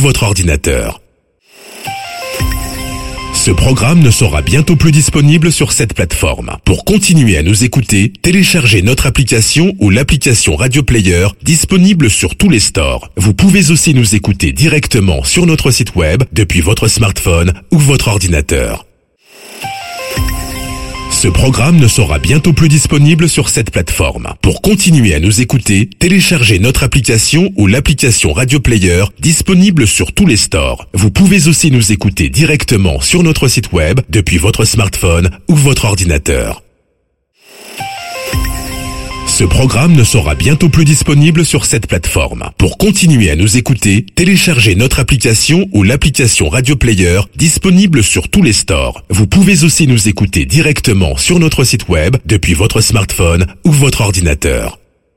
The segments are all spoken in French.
votre ordinateur. Ce programme ne sera bientôt plus disponible sur cette plateforme. Pour continuer à nous écouter, téléchargez notre application ou l'application Radio Player disponible sur tous les stores. Vous pouvez aussi nous écouter directement sur notre site web depuis votre smartphone ou votre ordinateur. Ce programme ne sera bientôt plus disponible sur cette plateforme. Pour continuer à nous écouter, téléchargez notre application ou l'application Radio Player disponible sur tous les stores. Vous pouvez aussi nous écouter directement sur notre site web depuis votre smartphone ou votre ordinateur. Ce programme ne sera bientôt plus disponible sur cette plateforme. Pour continuer à nous écouter, téléchargez notre application ou l'application Radio Player disponible sur tous les stores. Vous pouvez aussi nous écouter directement sur notre site web depuis votre smartphone ou votre ordinateur.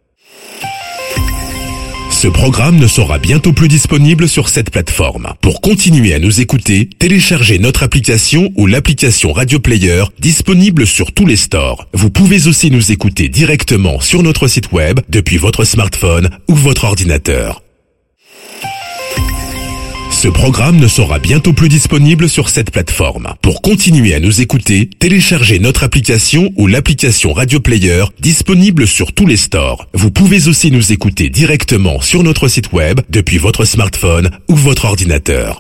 Ce programme ne sera bientôt plus disponible sur cette plateforme. Pour continuer à nous écouter, téléchargez notre application ou l'application Radio Player disponible sur tous les stores. Vous pouvez aussi nous écouter directement sur notre site web depuis votre smartphone ou votre ordinateur. Ce programme ne sera bientôt plus disponible sur cette plateforme. Pour continuer à nous écouter, téléchargez notre application ou l'application Radio Player disponible sur tous les stores. Vous pouvez aussi nous écouter directement sur notre site web depuis votre smartphone ou votre ordinateur.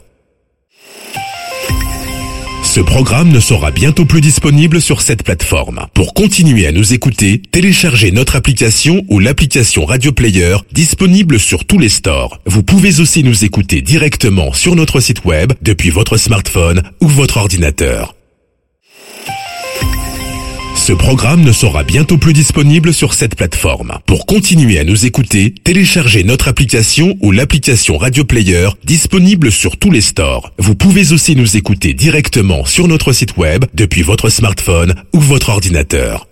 Ce programme ne sera bientôt plus disponible sur cette plateforme. Pour continuer à nous écouter, téléchargez notre application ou l'application Radio Player disponible sur tous les stores. Vous pouvez aussi nous écouter directement sur notre site web depuis votre smartphone ou votre ordinateur. Ce programme ne sera bientôt plus disponible sur cette plateforme. Pour continuer à nous écouter, téléchargez notre application ou l'application Radio Player disponible sur tous les stores. Vous pouvez aussi nous écouter directement sur notre site web depuis votre smartphone ou votre ordinateur.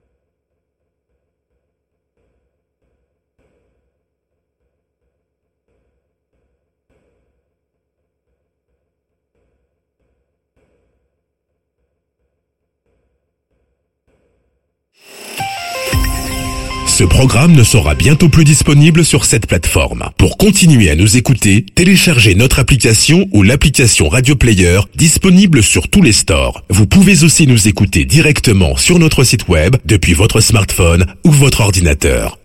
Ce programme ne sera bientôt plus disponible sur cette plateforme. Pour continuer à nous écouter, téléchargez notre application ou l'application Radio Player disponible sur tous les stores. Vous pouvez aussi nous écouter directement sur notre site web depuis votre smartphone ou votre ordinateur.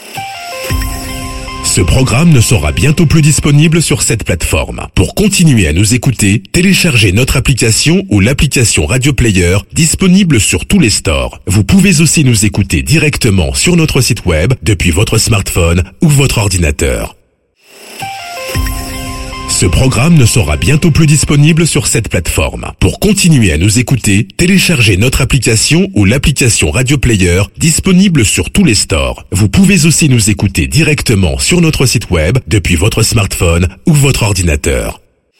Ce programme ne sera bientôt plus disponible sur cette plateforme. Pour continuer à nous écouter, téléchargez notre application ou l'application Radio Player disponible sur tous les stores. Vous pouvez aussi nous écouter directement sur notre site web depuis votre smartphone ou votre ordinateur. Ce programme ne sera bientôt plus disponible sur cette plateforme. Pour continuer à nous écouter, téléchargez notre application ou l'application Radio Player disponible sur tous les stores. Vous pouvez aussi nous écouter directement sur notre site web depuis votre smartphone ou votre ordinateur.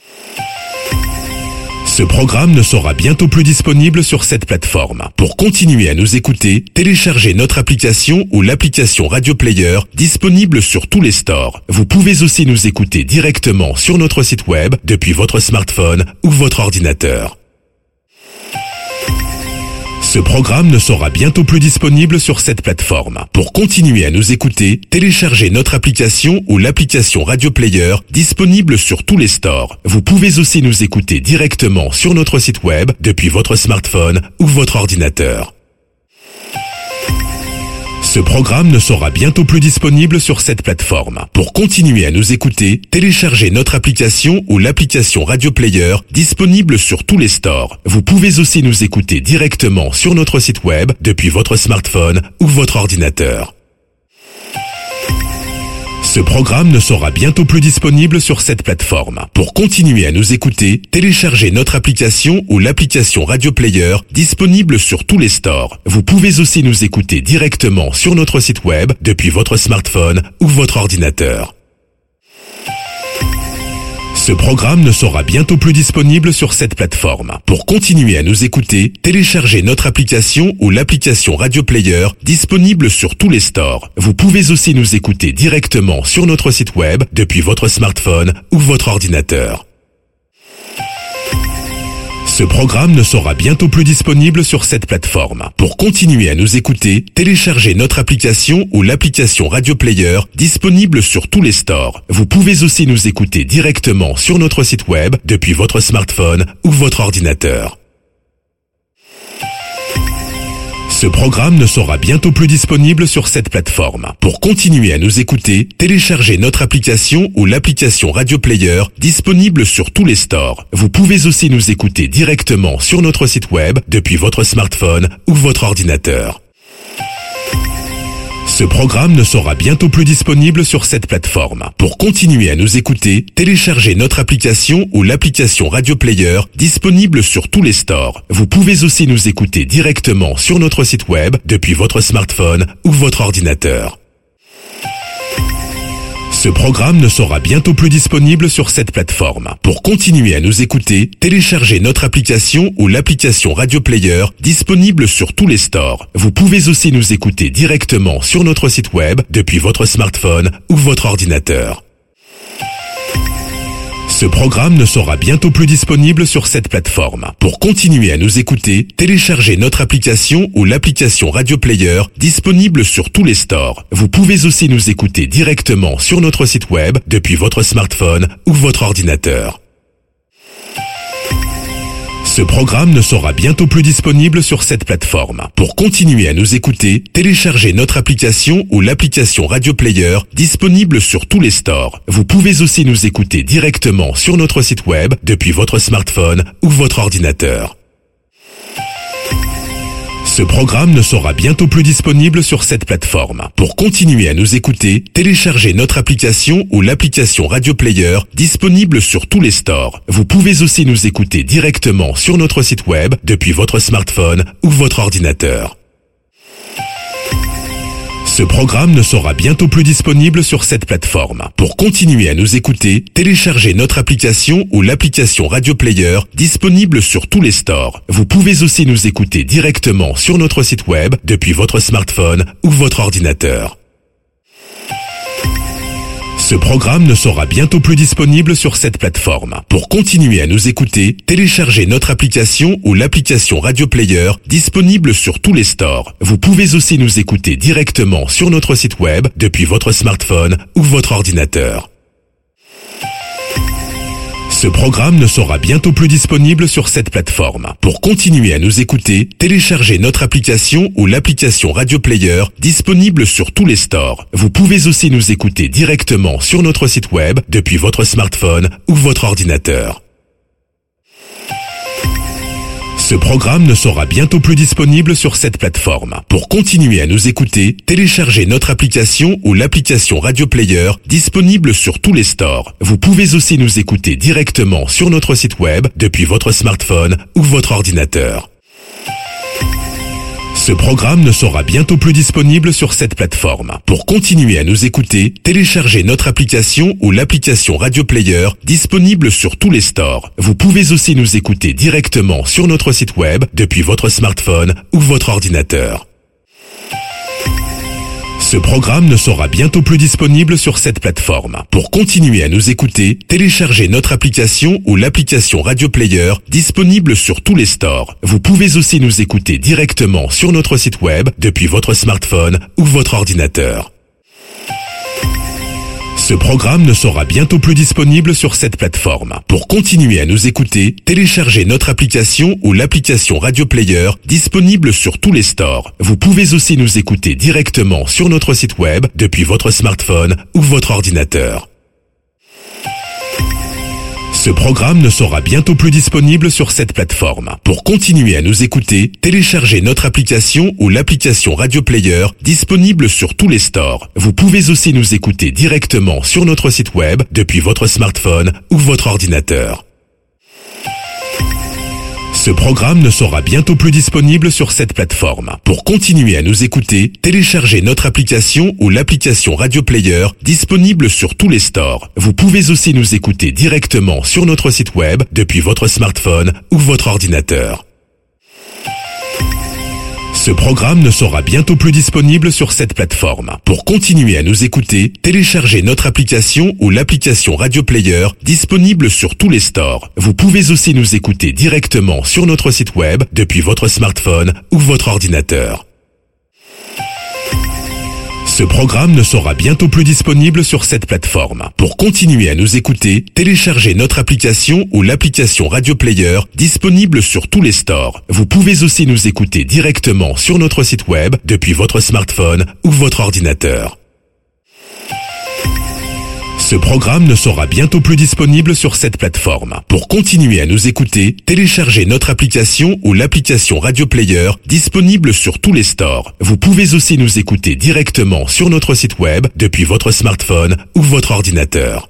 Ce programme ne sera bientôt plus disponible sur cette plateforme. Pour continuer à nous écouter, téléchargez notre application ou l'application Radio Player disponible sur tous les stores. Vous pouvez aussi nous écouter directement sur notre site web depuis votre smartphone ou votre ordinateur. Ce programme ne sera bientôt plus disponible sur cette plateforme. Pour continuer à nous écouter, téléchargez notre application ou l'application Radio Player disponible sur tous les stores. Vous pouvez aussi nous écouter directement sur notre site web depuis votre smartphone ou votre ordinateur. Ce programme ne sera bientôt plus disponible sur cette plateforme. Pour continuer à nous écouter, téléchargez notre application ou l'application Radio Player disponible sur tous les stores. Vous pouvez aussi nous écouter directement sur notre site web depuis votre smartphone ou votre ordinateur. Ce programme ne sera bientôt plus disponible sur cette plateforme. Pour continuer à nous écouter, téléchargez notre application ou l'application Radio Player disponible sur tous les stores. Vous pouvez aussi nous écouter directement sur notre site web depuis votre smartphone ou votre ordinateur. Ce programme ne sera bientôt plus disponible sur cette plateforme. Pour continuer à nous écouter, téléchargez notre application ou l'application Radio Player disponible sur tous les stores. Vous pouvez aussi nous écouter directement sur notre site web depuis votre smartphone ou votre ordinateur. Ce programme ne sera bientôt plus disponible sur cette plateforme. Pour continuer à nous écouter, téléchargez notre application ou l'application Radio Player disponible sur tous les stores. Vous pouvez aussi nous écouter directement sur notre site web depuis votre smartphone ou votre ordinateur. Ce programme ne sera bientôt plus disponible sur cette plateforme. Pour continuer à nous écouter, téléchargez notre application ou l'application Radio Player disponible sur tous les stores. Vous pouvez aussi nous écouter directement sur notre site web depuis votre smartphone ou votre ordinateur. Ce programme ne sera bientôt plus disponible sur cette plateforme. Pour continuer à nous écouter, téléchargez notre application ou l'application Radio Player disponible sur tous les stores. Vous pouvez aussi nous écouter directement sur notre site web depuis votre smartphone ou votre ordinateur. Ce programme ne sera bientôt plus disponible sur cette plateforme. Pour continuer à nous écouter, téléchargez notre application ou l'application Radio Player disponible sur tous les stores. Vous pouvez aussi nous écouter directement sur notre site web depuis votre smartphone ou votre ordinateur. Ce programme ne sera bientôt plus disponible sur cette plateforme. Pour continuer à nous écouter, téléchargez notre application ou l'application Radio Player disponible sur tous les stores. Vous pouvez aussi nous écouter directement sur notre site web depuis votre smartphone ou votre ordinateur. Ce programme ne sera bientôt plus disponible sur cette plateforme. Pour continuer à nous écouter, téléchargez notre application ou l'application Radio Player disponible sur tous les stores. Vous pouvez aussi nous écouter directement sur notre site web depuis votre smartphone ou votre ordinateur. Ce programme ne sera bientôt plus disponible sur cette plateforme. Pour continuer à nous écouter, téléchargez notre application ou l'application Radio Player disponible sur tous les stores. Vous pouvez aussi nous écouter directement sur notre site web depuis votre smartphone ou votre ordinateur. Ce programme ne sera bientôt plus disponible sur cette plateforme. Pour continuer à nous écouter, téléchargez notre application ou l'application Radio Player disponible sur tous les stores. Vous pouvez aussi nous écouter directement sur notre site web depuis votre smartphone ou votre ordinateur. Ce programme ne sera bientôt plus disponible sur cette plateforme. Pour continuer à nous écouter, téléchargez notre application ou l'application Radio Player disponible sur tous les stores. Vous pouvez aussi nous écouter directement sur notre site web depuis votre smartphone ou votre ordinateur. Ce programme ne sera bientôt plus disponible sur cette plateforme. Pour continuer à nous écouter, téléchargez notre application ou l'application Radio Player disponible sur tous les stores. Vous pouvez aussi nous écouter directement sur notre site web depuis votre smartphone ou votre ordinateur. Ce programme ne sera bientôt plus disponible sur cette plateforme. Pour continuer à nous écouter, téléchargez notre application ou l'application Radio Player disponible sur tous les stores. Vous pouvez aussi nous écouter directement sur notre site web depuis votre smartphone ou votre ordinateur. Ce programme ne sera bientôt plus disponible sur cette plateforme. Pour continuer à nous écouter, téléchargez notre application ou l'application Radio Player disponible sur tous les stores. Vous pouvez aussi nous écouter directement sur notre site web depuis votre smartphone ou votre ordinateur. Ce programme ne sera bientôt plus disponible sur cette plateforme. Pour continuer à nous écouter, téléchargez notre application ou l'application Radio Player disponible sur tous les stores. Vous pouvez aussi nous écouter directement sur notre site web depuis votre smartphone ou votre ordinateur. Ce programme ne sera bientôt plus disponible sur cette plateforme. Pour continuer à nous écouter, téléchargez notre application ou l'application Radio Player disponible sur tous les stores. Vous pouvez aussi nous écouter directement sur notre site web depuis votre smartphone ou votre ordinateur. Ce programme ne sera bientôt plus disponible sur cette plateforme. Pour continuer à nous écouter, téléchargez notre application ou l'application Radio Player disponible sur tous les stores. Vous pouvez aussi nous écouter directement sur notre site web depuis votre smartphone ou votre ordinateur. Ce programme ne sera bientôt plus disponible sur cette plateforme. Pour continuer à nous écouter, téléchargez notre application ou l'application Radio Player disponible sur tous les stores. Vous pouvez aussi nous écouter directement sur notre site web depuis votre smartphone ou votre ordinateur. Ce programme ne sera bientôt plus disponible sur cette plateforme. Pour continuer à nous écouter, téléchargez notre application ou l'application Radio Player disponible sur tous les stores. Vous pouvez aussi nous écouter directement sur notre site web depuis votre smartphone ou votre ordinateur. Ce programme ne sera bientôt plus disponible sur cette plateforme. Pour continuer à nous écouter, téléchargez notre application ou l'application Radio Player disponible sur tous les stores. Vous pouvez aussi nous écouter directement sur notre site web depuis votre smartphone ou votre ordinateur. Ce programme ne sera bientôt plus disponible sur cette plateforme. Pour continuer à nous écouter, téléchargez notre application ou l'application Radio Player disponible sur tous les stores. Vous pouvez aussi nous écouter directement sur notre site web depuis votre smartphone ou votre ordinateur.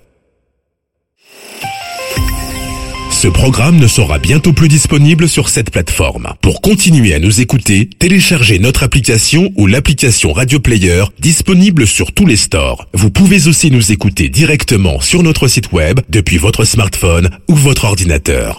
Ce programme ne sera bientôt plus disponible sur cette plateforme. Pour continuer à nous écouter, téléchargez notre application ou l'application Radio Player disponible sur tous les stores. Vous pouvez aussi nous écouter directement sur notre site web depuis votre smartphone ou votre ordinateur.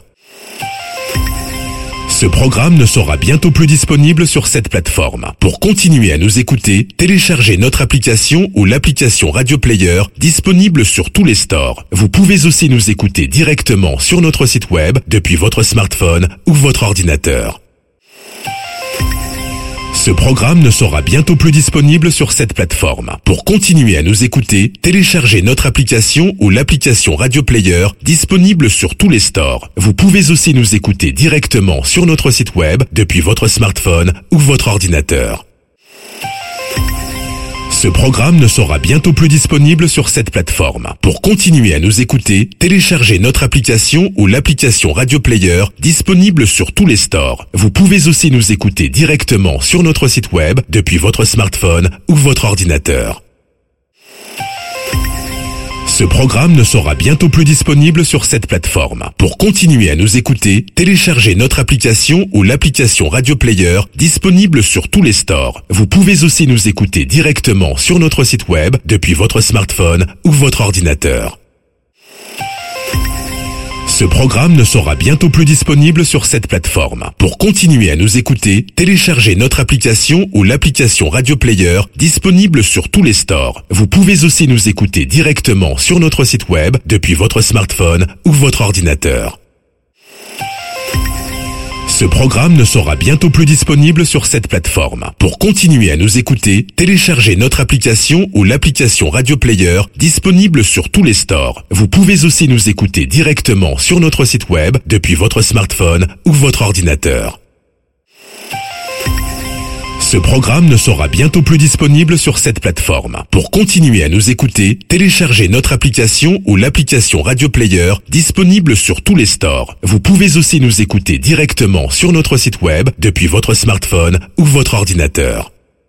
Ce programme ne sera bientôt plus disponible sur cette plateforme. Pour continuer à nous écouter, téléchargez notre application ou l'application Radio Player disponible sur tous les stores. Vous pouvez aussi nous écouter directement sur notre site web depuis votre smartphone ou votre ordinateur. Ce programme ne sera bientôt plus disponible sur cette plateforme. Pour continuer à nous écouter, téléchargez notre application ou l'application Radio Player disponible sur tous les stores. Vous pouvez aussi nous écouter directement sur notre site web depuis votre smartphone ou votre ordinateur. Ce programme ne sera bientôt plus disponible sur cette plateforme. Pour continuer à nous écouter, téléchargez notre application ou l'application Radio Player disponible sur tous les stores. Vous pouvez aussi nous écouter directement sur notre site web depuis votre smartphone ou votre ordinateur. Ce programme ne sera bientôt plus disponible sur cette plateforme. Pour continuer à nous écouter, téléchargez notre application ou l'application Radio Player disponible sur tous les stores. Vous pouvez aussi nous écouter directement sur notre site web depuis votre smartphone ou votre ordinateur. Ce programme ne sera bientôt plus disponible sur cette plateforme. Pour continuer à nous écouter, téléchargez notre application ou l'application Radio Player disponible sur tous les stores. Vous pouvez aussi nous écouter directement sur notre site web depuis votre smartphone ou votre ordinateur. Ce programme ne sera bientôt plus disponible sur cette plateforme. Pour continuer à nous écouter, téléchargez notre application ou l'application Radio Player disponible sur tous les stores. Vous pouvez aussi nous écouter directement sur notre site web depuis votre smartphone ou votre ordinateur. Ce programme ne sera bientôt plus disponible sur cette plateforme. Pour continuer à nous écouter, téléchargez notre application ou l'application Radio Player disponible sur tous les stores. Vous pouvez aussi nous écouter directement sur notre site web depuis votre smartphone ou votre ordinateur.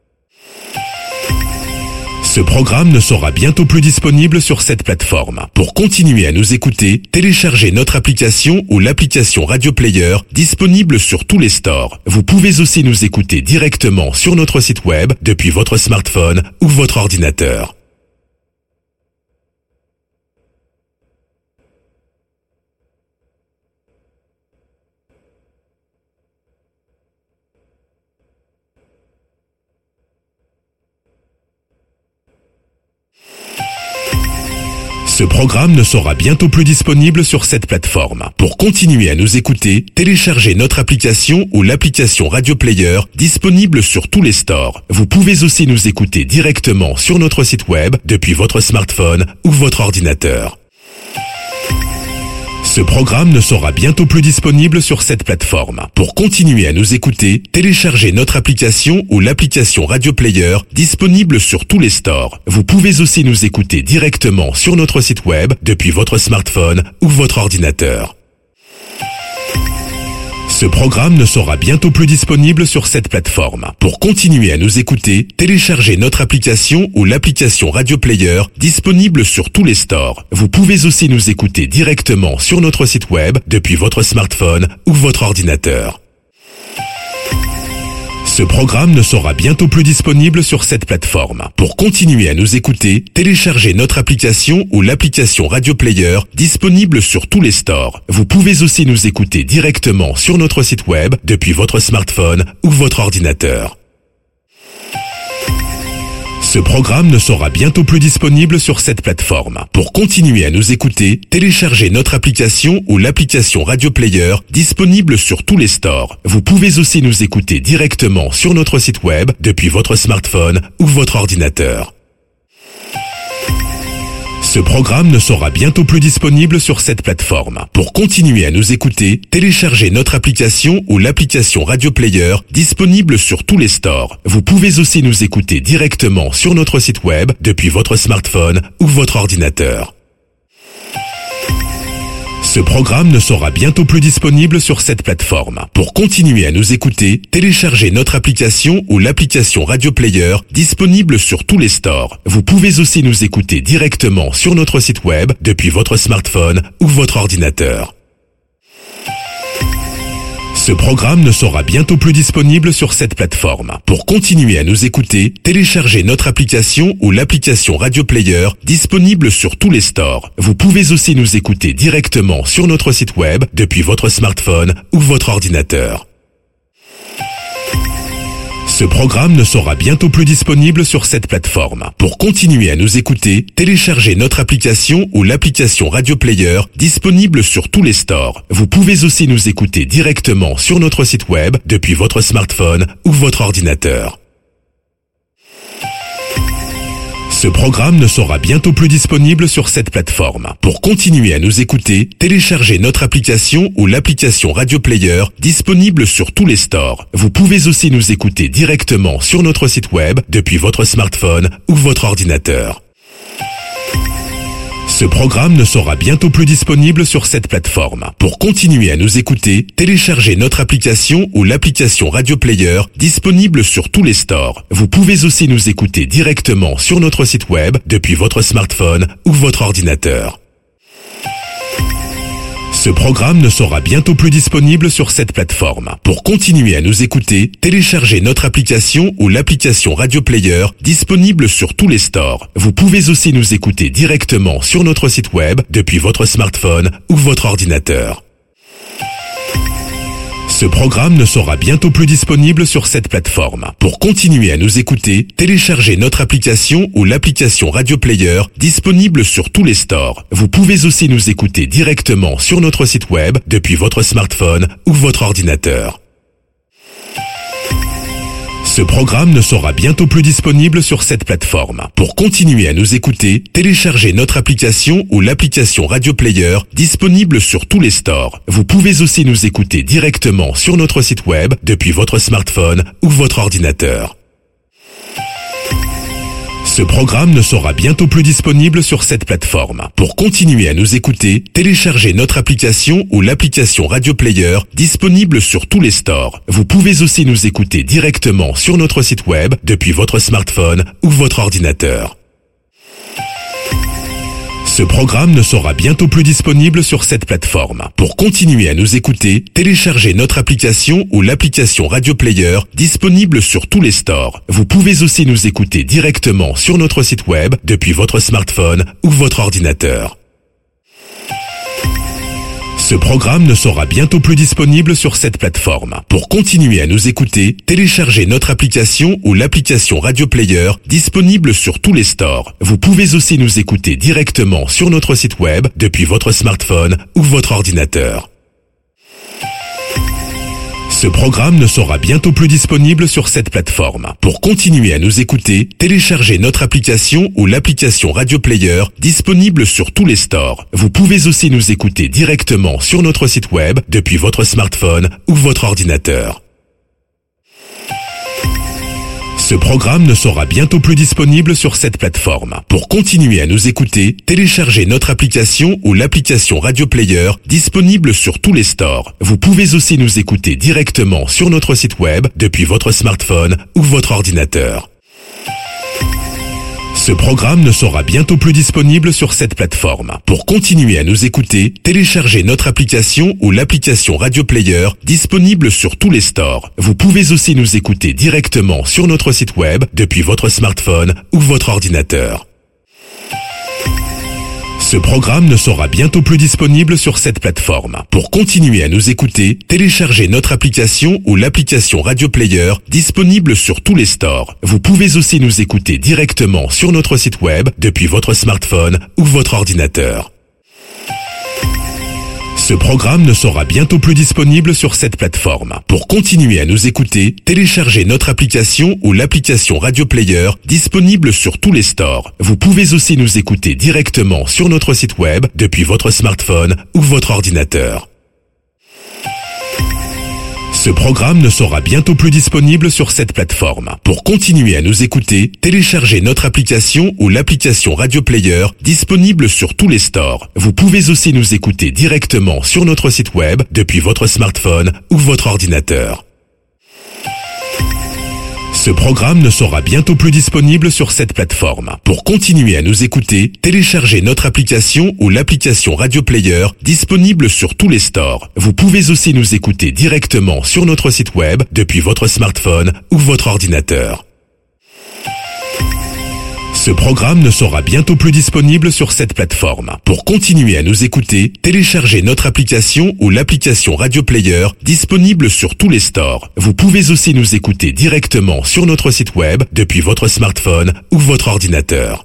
Ce programme ne sera bientôt plus disponible sur cette plateforme. Pour continuer à nous écouter, téléchargez notre application ou l'application Radio Player disponible sur tous les stores. Vous pouvez aussi nous écouter directement sur notre site web depuis votre smartphone ou votre ordinateur. Ce programme ne sera bientôt plus disponible sur cette plateforme. Pour continuer à nous écouter, téléchargez notre application ou l'application Radio Player disponible sur tous les stores. Vous pouvez aussi nous écouter directement sur notre site web depuis votre smartphone ou votre ordinateur. Ce programme ne sera bientôt plus disponible sur cette plateforme. Pour continuer à nous écouter, téléchargez notre application ou l'application Radio Player disponible sur tous les stores. Vous pouvez aussi nous écouter directement sur notre site web depuis votre smartphone ou votre ordinateur. Ce programme ne sera bientôt plus disponible sur cette plateforme. Pour continuer à nous écouter, téléchargez notre application ou l'application Radio Player disponible sur tous les stores. Vous pouvez aussi nous écouter directement sur notre site web depuis votre smartphone ou votre ordinateur. Ce programme ne sera bientôt plus disponible sur cette plateforme. Pour continuer à nous écouter, téléchargez notre application ou l'application Radio Player disponible sur tous les stores. Vous pouvez aussi nous écouter directement sur notre site web depuis votre smartphone ou votre ordinateur. Ce programme ne sera bientôt plus disponible sur cette plateforme. Pour continuer à nous écouter, téléchargez notre application ou l'application Radio Player disponible sur tous les stores. Vous pouvez aussi nous écouter directement sur notre site web depuis votre smartphone ou votre ordinateur. Ce programme ne sera bientôt plus disponible sur cette plateforme. Pour continuer à nous écouter, téléchargez notre application ou l'application Radio Player disponible sur tous les stores. Vous pouvez aussi nous écouter directement sur notre site web depuis votre smartphone ou votre ordinateur. Ce programme ne sera bientôt plus disponible sur cette plateforme. Pour continuer à nous écouter, téléchargez notre application ou l'application Radio Player disponible sur tous les stores. Vous pouvez aussi nous écouter directement sur notre site web depuis votre smartphone ou votre ordinateur. Ce programme ne sera bientôt plus disponible sur cette plateforme. Pour continuer à nous écouter, téléchargez notre application ou l'application Radio Player disponible sur tous les stores. Vous pouvez aussi nous écouter directement sur notre site web depuis votre smartphone ou votre ordinateur. Ce programme ne sera bientôt plus disponible sur cette plateforme. Pour continuer à nous écouter, téléchargez notre application ou l'application Radio Player disponible sur tous les stores. Vous pouvez aussi nous écouter directement sur notre site web depuis votre smartphone ou votre ordinateur. Ce programme ne sera bientôt plus disponible sur cette plateforme. Pour continuer à nous écouter, téléchargez notre application ou l'application Radio Player disponible sur tous les stores. Vous pouvez aussi nous écouter directement sur notre site web depuis votre smartphone ou votre ordinateur. Ce programme ne sera bientôt plus disponible sur cette plateforme. Pour continuer à nous écouter, téléchargez notre application ou l'application Radio Player disponible sur tous les stores. Vous pouvez aussi nous écouter directement sur notre site web depuis votre smartphone ou votre ordinateur. Ce programme ne sera bientôt plus disponible sur cette plateforme. Pour continuer à nous écouter, téléchargez notre application ou l'application Radio Player disponible sur tous les stores. Vous pouvez aussi nous écouter directement sur notre site web depuis votre smartphone ou votre ordinateur. Ce programme ne sera bientôt plus disponible sur cette plateforme. Pour continuer à nous écouter, téléchargez notre application ou l'application Radio Player disponible sur tous les stores. Vous pouvez aussi nous écouter directement sur notre site web depuis votre smartphone ou votre ordinateur. Ce programme ne sera bientôt plus disponible sur cette plateforme. Pour continuer à nous écouter, téléchargez notre application ou l'application Radio Player disponible sur tous les stores. Vous pouvez aussi nous écouter directement sur notre site web depuis votre smartphone ou votre ordinateur. Ce programme ne sera bientôt plus disponible sur cette plateforme. Pour continuer à nous écouter, téléchargez notre application ou l'application Radio Player disponible sur tous les stores. Vous pouvez aussi nous écouter directement sur notre site web depuis votre smartphone ou votre ordinateur. Ce programme ne sera bientôt plus disponible sur cette plateforme. Pour continuer à nous écouter, téléchargez notre application ou l'application Radio Player disponible sur tous les stores. Vous pouvez aussi nous écouter directement sur notre site web depuis votre smartphone ou votre ordinateur. Ce programme ne sera bientôt plus disponible sur cette plateforme. Pour continuer à nous écouter, téléchargez notre application ou l'application Radio Player disponible sur tous les stores. Vous pouvez aussi nous écouter directement sur notre site web depuis votre smartphone ou votre ordinateur. Ce programme ne sera bientôt plus disponible sur cette plateforme. Pour continuer à nous écouter, téléchargez notre application ou l'application Radio Player disponible sur tous les stores. Vous pouvez aussi nous écouter directement sur notre site web depuis votre smartphone ou votre ordinateur. Ce programme ne sera bientôt plus disponible sur cette plateforme. Pour continuer à nous écouter, téléchargez notre application ou l'application Radio Player disponible sur tous les stores. Vous pouvez aussi nous écouter directement sur notre site web depuis votre smartphone ou votre ordinateur. Ce programme ne sera bientôt plus disponible sur cette plateforme. Pour continuer à nous écouter, téléchargez notre application ou l'application Radio Player disponible sur tous les stores. Vous pouvez aussi nous écouter directement sur notre site web depuis votre smartphone ou votre ordinateur. Ce programme ne sera bientôt plus disponible sur cette plateforme. Pour continuer à nous écouter, téléchargez notre application ou l'application Radio Player disponible sur tous les stores. Vous pouvez aussi nous écouter directement sur notre site web depuis votre smartphone ou votre ordinateur. Ce programme ne sera bientôt plus disponible sur cette plateforme. Pour continuer à nous écouter, téléchargez notre application ou l'application Radio Player disponible sur tous les stores. Vous pouvez aussi nous écouter directement sur notre site web depuis votre smartphone ou votre ordinateur. Ce programme ne sera bientôt plus disponible sur cette plateforme. Pour continuer à nous écouter, téléchargez notre application ou l'application Radio Player disponible sur tous les stores. Vous pouvez aussi nous écouter directement sur notre site web depuis votre smartphone ou votre ordinateur. Ce programme ne sera bientôt plus disponible sur cette plateforme. Pour continuer à nous écouter, téléchargez notre application ou l'application Radio Player disponible sur tous les stores. Vous pouvez aussi nous écouter directement sur notre site web depuis votre smartphone ou votre ordinateur. Ce programme ne sera bientôt plus disponible sur cette plateforme. Pour continuer à nous écouter, téléchargez notre application ou l'application Radio Player disponible sur tous les stores. Vous pouvez aussi nous écouter directement sur notre site web depuis votre smartphone ou votre ordinateur.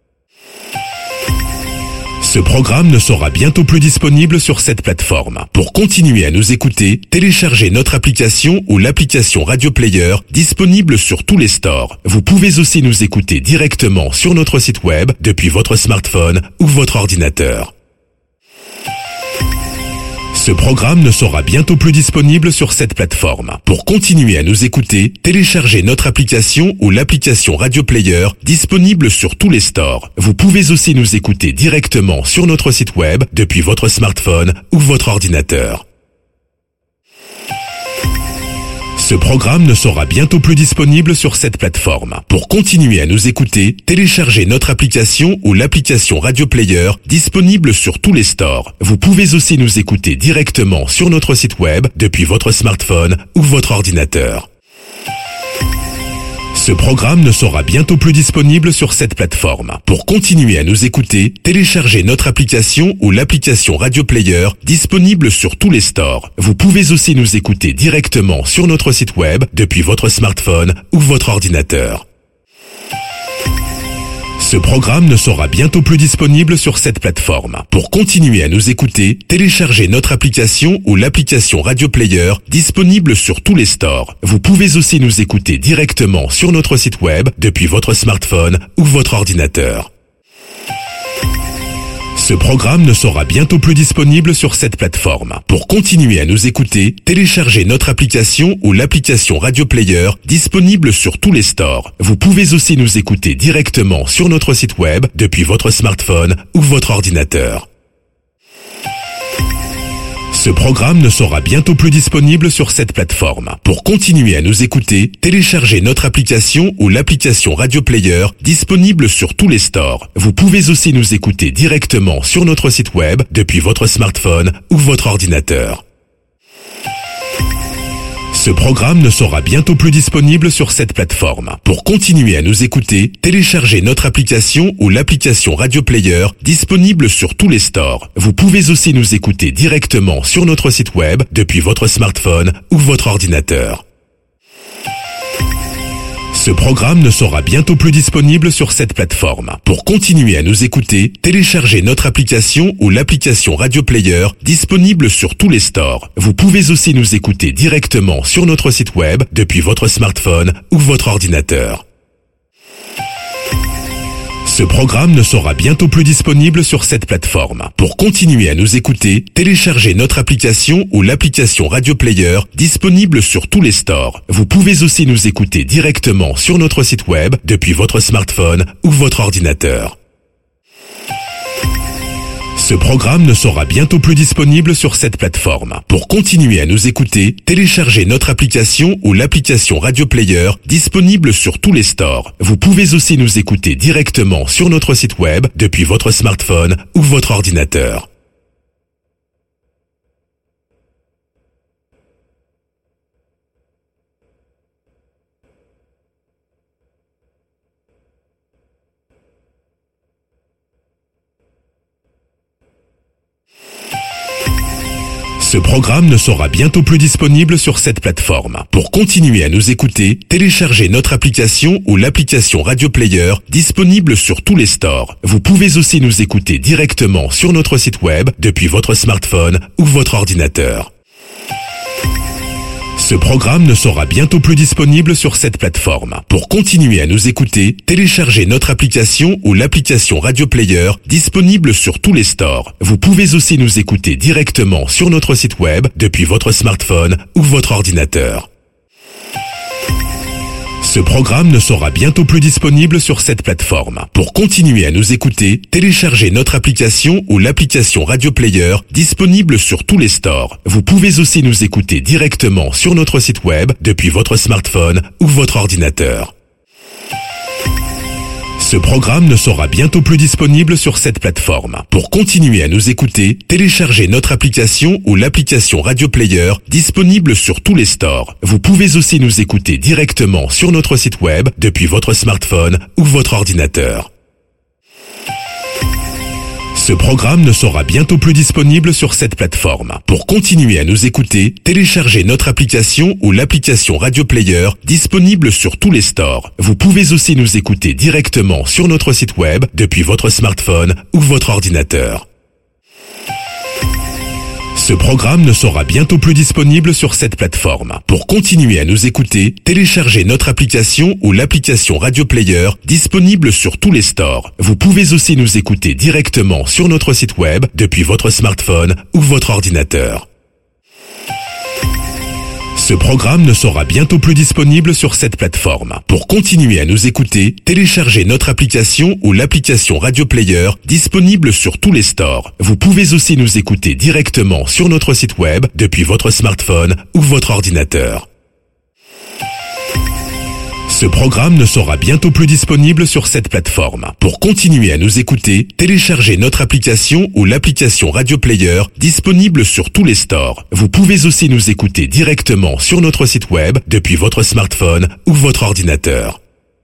Ce programme ne sera bientôt plus disponible sur cette plateforme. Pour continuer à nous écouter, téléchargez notre application ou l'application Radio Player disponible sur tous les stores. Vous pouvez aussi nous écouter directement sur notre site web depuis votre smartphone ou votre ordinateur. Ce programme ne sera bientôt plus disponible sur cette plateforme. Pour continuer à nous écouter, téléchargez notre application ou l'application Radio Player disponible sur tous les stores. Vous pouvez aussi nous écouter directement sur notre site web depuis votre smartphone ou votre ordinateur. Ce programme ne sera bientôt plus disponible sur cette plateforme. Pour continuer à nous écouter, téléchargez notre application ou l'application Radio Player disponible sur tous les stores. Vous pouvez aussi nous écouter directement sur notre site web depuis votre smartphone ou votre ordinateur. Ce programme ne sera bientôt plus disponible sur cette plateforme. Pour continuer à nous écouter, téléchargez notre application ou l'application Radio Player disponible sur tous les stores. Vous pouvez aussi nous écouter directement sur notre site web depuis votre smartphone ou votre ordinateur. Ce programme ne sera bientôt plus disponible sur cette plateforme. Pour continuer à nous écouter, téléchargez notre application ou l'application Radio Player disponible sur tous les stores. Vous pouvez aussi nous écouter directement sur notre site web depuis votre smartphone ou votre ordinateur. Ce programme ne sera bientôt plus disponible sur cette plateforme. Pour continuer à nous écouter, téléchargez notre application ou l'application Radio Player disponible sur tous les stores. Vous pouvez aussi nous écouter directement sur notre site web depuis votre smartphone ou votre ordinateur. Ce programme ne sera bientôt plus disponible sur cette plateforme. Pour continuer à nous écouter, téléchargez notre application ou l'application Radio Player disponible sur tous les stores. Vous pouvez aussi nous écouter directement sur notre site web depuis votre smartphone ou votre ordinateur. Ce programme ne sera bientôt plus disponible sur cette plateforme. Pour continuer à nous écouter, téléchargez notre application ou l'application Radio Player disponible sur tous les stores. Vous pouvez aussi nous écouter directement sur notre site web depuis votre smartphone ou votre ordinateur. Ce programme ne sera bientôt plus disponible sur cette plateforme. Pour continuer à nous écouter, téléchargez notre application ou l'application Radio Player disponible sur tous les stores. Vous pouvez aussi nous écouter directement sur notre site web depuis votre smartphone ou votre ordinateur. Ce programme ne sera bientôt plus disponible sur cette plateforme. Pour continuer à nous écouter, téléchargez notre application ou l'application Radio Player disponible sur tous les stores. Vous pouvez aussi nous écouter directement sur notre site web depuis votre smartphone ou votre ordinateur. Ce Ce programme ne sera bientôt plus disponible sur cette plateforme. Pour continuer à nous écouter, téléchargez notre application ou l'application Radio Player disponible sur tous les stores. Vous pouvez aussi nous écouter directement sur notre site web depuis votre smartphone ou votre ordinateur. Ce programme ne sera bientôt plus disponible sur cette plateforme. Pour continuer à nous écouter, téléchargez notre application ou l'application Radio Player disponible sur tous les stores. Vous pouvez aussi nous écouter directement sur notre site web depuis votre smartphone ou votre ordinateur. Ce programme ne sera bientôt plus disponible sur cette plateforme. Pour continuer à nous écouter, téléchargez notre application ou l'application Radio Player disponible sur tous les stores. Vous pouvez aussi nous écouter directement sur notre site web depuis votre smartphone ou votre ordinateur. Ce programme ne sera bientôt plus disponible sur cette plateforme. Pour continuer à nous écouter, téléchargez notre application ou l'application Radio Player disponible sur tous les stores. Vous pouvez aussi nous écouter directement sur notre site web depuis votre smartphone ou votre ordinateur. Ce programme ne sera bientôt plus disponible sur cette plateforme. Pour continuer à nous écouter, téléchargez notre application ou l'application Radio Player disponible sur tous les stores. Vous pouvez aussi nous écouter directement sur notre site web depuis votre smartphone ou votre ordinateur. Ce programme ne sera bientôt plus disponible sur cette plateforme. Pour continuer à nous écouter, téléchargez notre application ou l'application Radio Player disponible sur tous les stores. Vous pouvez aussi nous écouter directement sur notre site web depuis votre smartphone ou votre ordinateur. Ce programme ne sera bientôt plus disponible sur cette plateforme. Pour continuer à nous écouter, téléchargez notre application ou l'application Radio Player disponible sur tous les stores. Vous pouvez aussi nous écouter directement sur notre site web depuis votre smartphone ou votre ordinateur. Ce programme ne sera bientôt plus disponible sur cette plateforme. Pour continuer à nous écouter, téléchargez notre application ou l'application Radio Player disponible sur tous les stores. Vous pouvez aussi nous écouter directement sur notre site web depuis votre smartphone ou votre ordinateur. Ce programme ne sera bientôt plus disponible sur cette plateforme. Pour continuer à nous écouter, téléchargez notre application ou l'application Radio Player disponible sur tous les stores. Vous pouvez aussi nous écouter directement sur notre site web depuis votre smartphone ou votre ordinateur.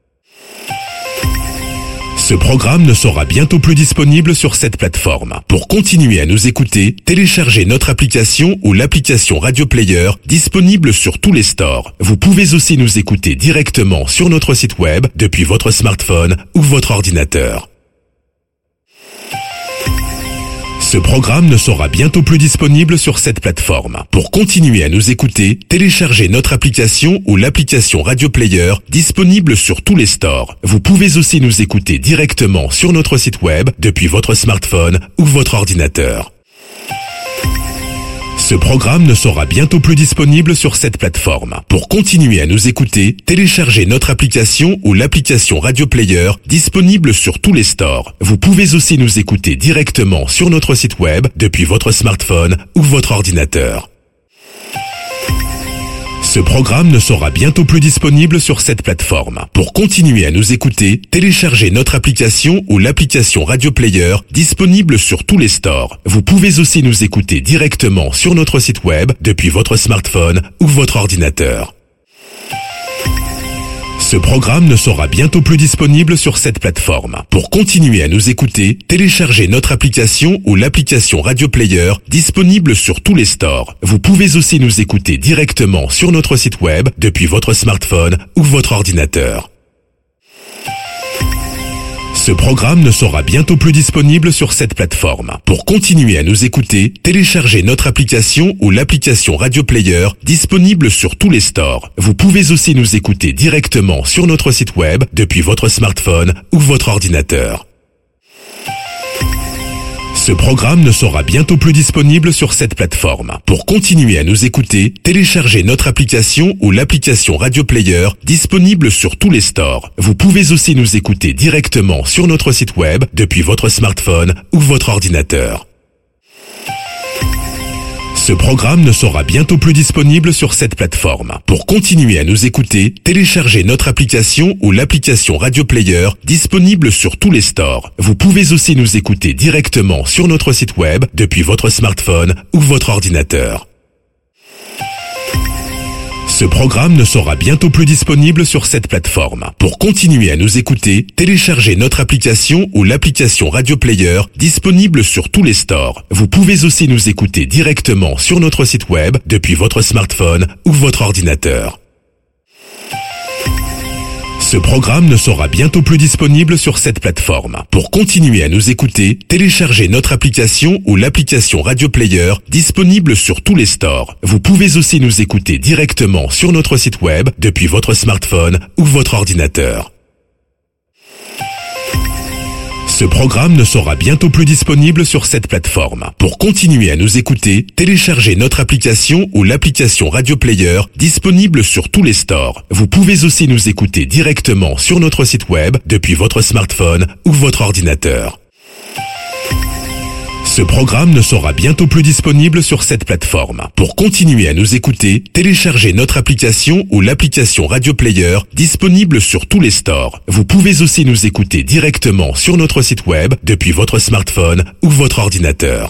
Ce programme ne sera bientôt plus disponible sur cette plateforme. Pour continuer à nous écouter, téléchargez notre application ou l'application Radio Player disponible sur tous les stores. Vous pouvez aussi nous écouter directement sur notre site web depuis votre smartphone ou votre ordinateur. Ce programme ne sera bientôt plus disponible sur cette plateforme. Pour continuer à nous écouter, téléchargez notre application ou l'application Radio Player disponible sur tous les stores. Vous pouvez aussi nous écouter directement sur notre site web depuis votre smartphone ou votre ordinateur. Ce programme ne sera bientôt plus disponible sur cette plateforme. Pour continuer à nous écouter, téléchargez notre application ou l'application Radio Player disponible sur tous les stores. Vous pouvez aussi nous écouter directement sur notre site web depuis votre smartphone ou votre ordinateur. Ce programme ne sera bientôt plus disponible sur cette plateforme. Pour continuer à nous écouter, téléchargez notre application ou l'application Radio Player disponible sur tous les stores. Vous pouvez aussi nous écouter directement sur notre site web depuis votre smartphone ou votre ordinateur. Ce programme ne sera bientôt plus disponible sur cette plateforme. Pour continuer à nous écouter, téléchargez notre application ou l'application Radio Player disponible sur tous les stores. Vous pouvez aussi nous écouter directement sur notre site web depuis votre smartphone ou votre ordinateur. Ce programme ne sera bientôt plus disponible sur cette plateforme. Pour continuer à nous écouter, téléchargez notre application ou l'application Radio Player disponible sur tous les stores. Vous pouvez aussi nous écouter directement sur notre site web depuis votre smartphone ou votre ordinateur. Ce programme ne sera bientôt plus disponible sur cette plateforme. Pour continuer à nous écouter, téléchargez notre application ou l'application Radio Player disponible sur tous les stores. Vous pouvez aussi nous écouter directement sur notre site web depuis votre smartphone ou votre ordinateur. Ce programme ne sera bientôt plus disponible sur cette plateforme. Pour continuer à nous écouter, téléchargez notre application ou l'application Radio Player disponible sur tous les stores. Vous pouvez aussi nous écouter directement sur notre site web depuis votre smartphone ou votre ordinateur. Ce programme ne sera bientôt plus disponible sur cette plateforme. Pour continuer à nous écouter, téléchargez notre application ou l'application Radio Player disponible sur tous les stores. Vous pouvez aussi nous écouter directement sur notre site web depuis votre smartphone ou votre ordinateur. Ce programme ne sera bientôt plus disponible sur cette plateforme. Pour continuer à nous écouter, téléchargez notre application ou l'application Radio Player disponible sur tous les stores. Vous pouvez aussi nous écouter directement sur notre site web depuis votre smartphone ou votre ordinateur. Ce programme ne sera bientôt plus disponible sur cette plateforme. Pour continuer à nous écouter, téléchargez notre application ou l'application Radio Player disponible sur tous les stores. Vous pouvez aussi nous écouter directement sur notre site web depuis votre smartphone ou votre ordinateur. Ce programme ne sera bientôt plus disponible sur cette plateforme. Pour continuer à nous écouter, téléchargez notre application ou l'application Radio Player disponible sur tous les stores. Vous pouvez aussi nous écouter directement sur notre site web depuis votre smartphone ou votre ordinateur.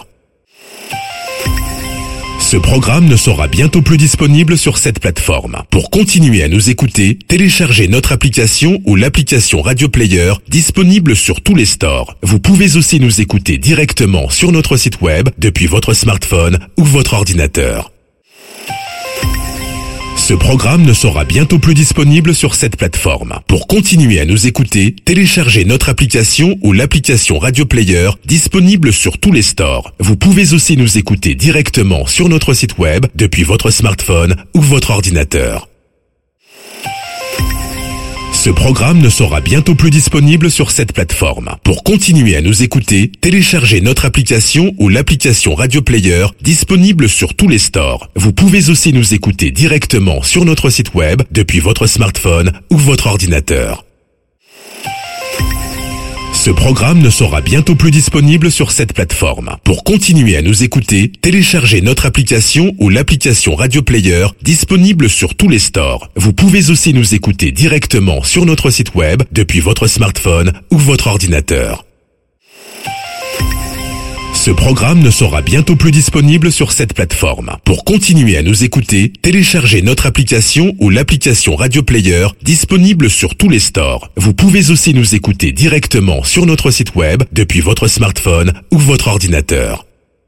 Ce programme ne sera bientôt plus disponible sur cette plateforme. Pour continuer à nous écouter, téléchargez notre application ou l'application Radio Player disponible sur tous les stores. Vous pouvez aussi nous écouter directement sur notre site web depuis votre smartphone ou votre ordinateur. Ce programme ne sera bientôt plus disponible sur cette plateforme. Pour continuer à nous écouter, téléchargez notre application ou l'application Radio Player disponible sur tous les stores. Vous pouvez aussi nous écouter directement sur notre site web depuis votre smartphone ou votre ordinateur. Ce programme ne sera bientôt plus disponible sur cette plateforme. Pour continuer à nous écouter, téléchargez notre application ou l'application Radio Player disponible sur tous les stores. Vous pouvez aussi nous écouter directement sur notre site web depuis votre smartphone ou votre ordinateur. Ce programme ne sera bientôt plus disponible sur cette plateforme. Pour continuer à nous écouter, téléchargez notre application ou l'application Radio Player disponible sur tous les stores. Vous pouvez aussi nous écouter directement sur notre site web depuis votre smartphone ou votre ordinateur. Ce programme ne sera bientôt plus disponible sur cette plateforme. Pour continuer à nous écouter, téléchargez notre application ou l'application Radio Player disponible sur tous les stores. Vous pouvez aussi nous écouter directement sur notre site web depuis votre smartphone ou votre ordinateur.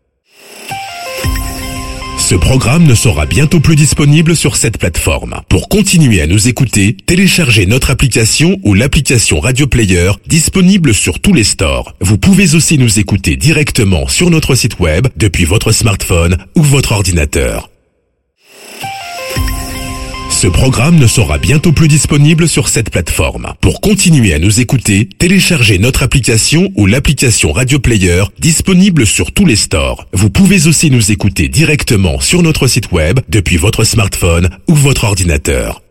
Ce programme ne sera bientôt plus disponible sur cette plateforme. Pour continuer à nous écouter, téléchargez notre application ou l'application Radio Player disponible sur tous les stores. Vous pouvez aussi nous écouter directement sur notre site web depuis votre smartphone ou votre ordinateur. Ce programme ne sera bientôt plus disponible sur cette plateforme. Pour continuer à nous écouter, téléchargez notre application ou l'application Radio Player disponible sur tous les stores. Vous pouvez aussi nous écouter directement sur notre site web depuis votre smartphone ou votre ordinateur.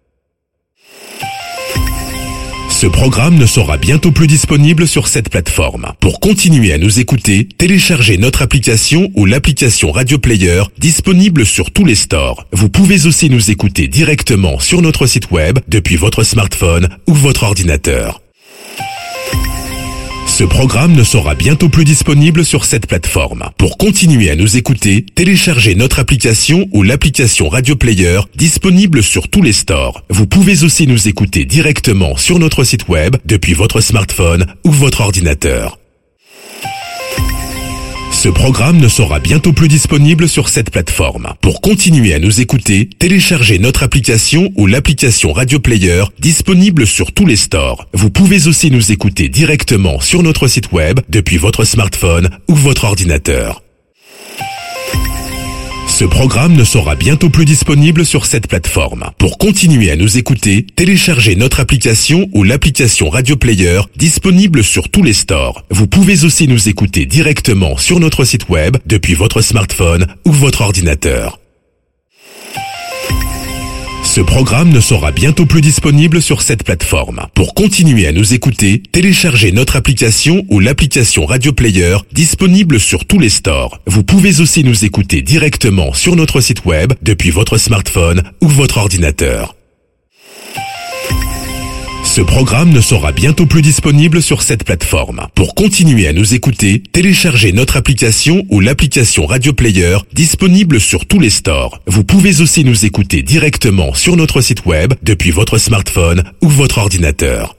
Ce programme ne sera bientôt plus disponible sur cette plateforme. Pour continuer à nous écouter, téléchargez notre application ou l'application Radio Player disponible sur tous les stores. Vous pouvez aussi nous écouter directement sur notre site web depuis votre smartphone ou votre ordinateur. Ce programme ne sera bientôt plus disponible sur cette plateforme. Pour continuer à nous écouter, téléchargez notre application ou l'application Radio Player disponible sur tous les stores. Vous pouvez aussi nous écouter directement sur notre site web depuis votre smartphone ou votre ordinateur. Ce programme ne sera bientôt plus disponible sur cette plateforme. Pour continuer à nous écouter, téléchargez notre application ou l'application Radio Player disponible sur tous les stores. Vous pouvez aussi nous écouter directement sur notre site web depuis votre smartphone ou votre ordinateur. Ce programme ne sera bientôt plus disponible sur cette plateforme. Pour continuer à nous écouter, téléchargez notre application ou l'application Radio Player disponible sur tous les stores. Vous pouvez aussi nous écouter directement sur notre site web depuis votre smartphone ou votre ordinateur. Ce programme ne sera bientôt plus disponible sur cette plateforme. Pour continuer à nous écouter, téléchargez notre application ou l'application Radio Player disponible sur tous les stores. Vous pouvez aussi nous écouter directement sur notre site web depuis votre smartphone ou votre ordinateur. Ce programme ne sera bientôt plus disponible sur cette plateforme. Pour continuer à nous écouter, téléchargez notre application ou l'application Radio Player disponible sur tous les stores. Vous pouvez aussi nous écouter directement sur notre site web depuis votre smartphone ou votre ordinateur.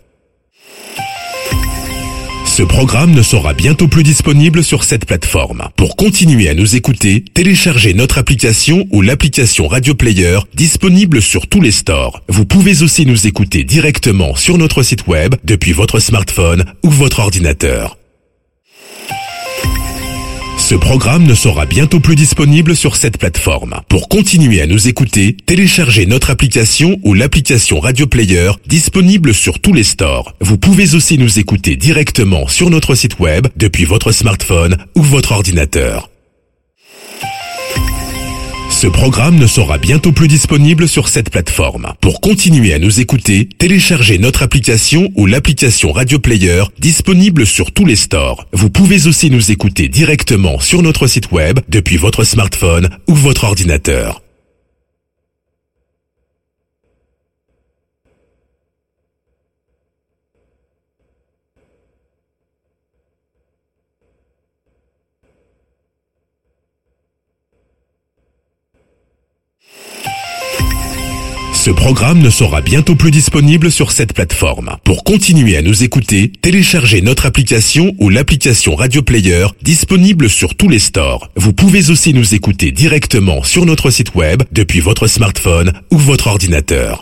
Ce programme ne sera bientôt plus disponible sur cette plateforme. Pour continuer à nous écouter, téléchargez notre application ou l'application Radio Player disponible sur tous les stores. Vous pouvez aussi nous écouter directement sur notre site web depuis votre smartphone ou votre ordinateur. Ce programme ne sera bientôt plus disponible sur cette plateforme. Pour continuer à nous écouter, téléchargez notre application ou l'application Radio Player disponible sur tous les stores. Vous pouvez aussi nous écouter directement sur notre site web depuis votre smartphone ou votre ordinateur. Ce programme ne sera bientôt plus disponible sur cette plateforme. Pour continuer à nous écouter, téléchargez notre application ou l'application Radio Player disponible sur tous les stores. Vous pouvez aussi nous écouter directement sur notre site web depuis votre smartphone ou votre ordinateur. Ce programme ne sera bientôt plus disponible sur cette plateforme. Pour continuer à nous écouter, téléchargez notre application ou l'application Radio Player disponible sur tous les stores. Vous pouvez aussi nous écouter directement sur notre site web depuis votre smartphone ou votre ordinateur.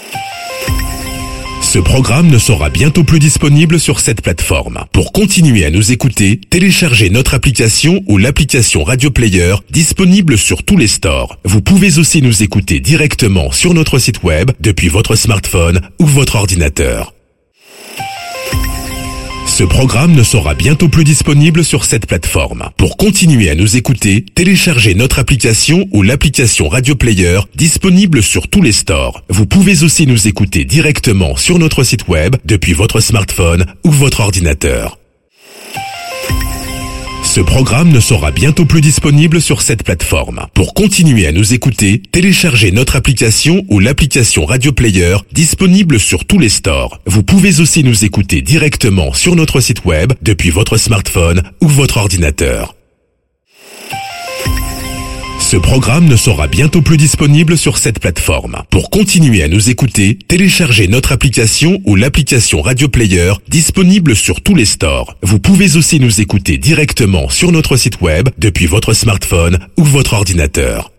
Ce programme ne sera bientôt plus disponible sur cette plateforme. Pour continuer à nous écouter, téléchargez notre application ou l'application Radio Player disponible sur tous les stores. Vous pouvez aussi nous écouter directement sur notre site web depuis votre smartphone ou votre ordinateur. Ce programme ne sera bientôt plus disponible sur cette plateforme. Pour continuer à nous écouter, téléchargez notre application ou l'application Radio Player disponible sur tous les stores. Vous pouvez aussi nous écouter directement sur notre site web depuis votre smartphone ou votre ordinateur. Ce programme ne sera bientôt plus disponible sur cette plateforme. Pour continuer à nous écouter, téléchargez notre application ou l'application Radio Player disponible sur tous les stores. Vous pouvez aussi nous écouter directement sur notre site web depuis votre smartphone ou votre ordinateur. Ce programme ne sera bientôt plus disponible sur cette plateforme. Pour continuer à nous écouter, téléchargez notre application ou l'application Radio Player disponible sur tous les stores. Vous pouvez aussi nous écouter directement sur notre site web depuis votre smartphone ou votre ordinateur.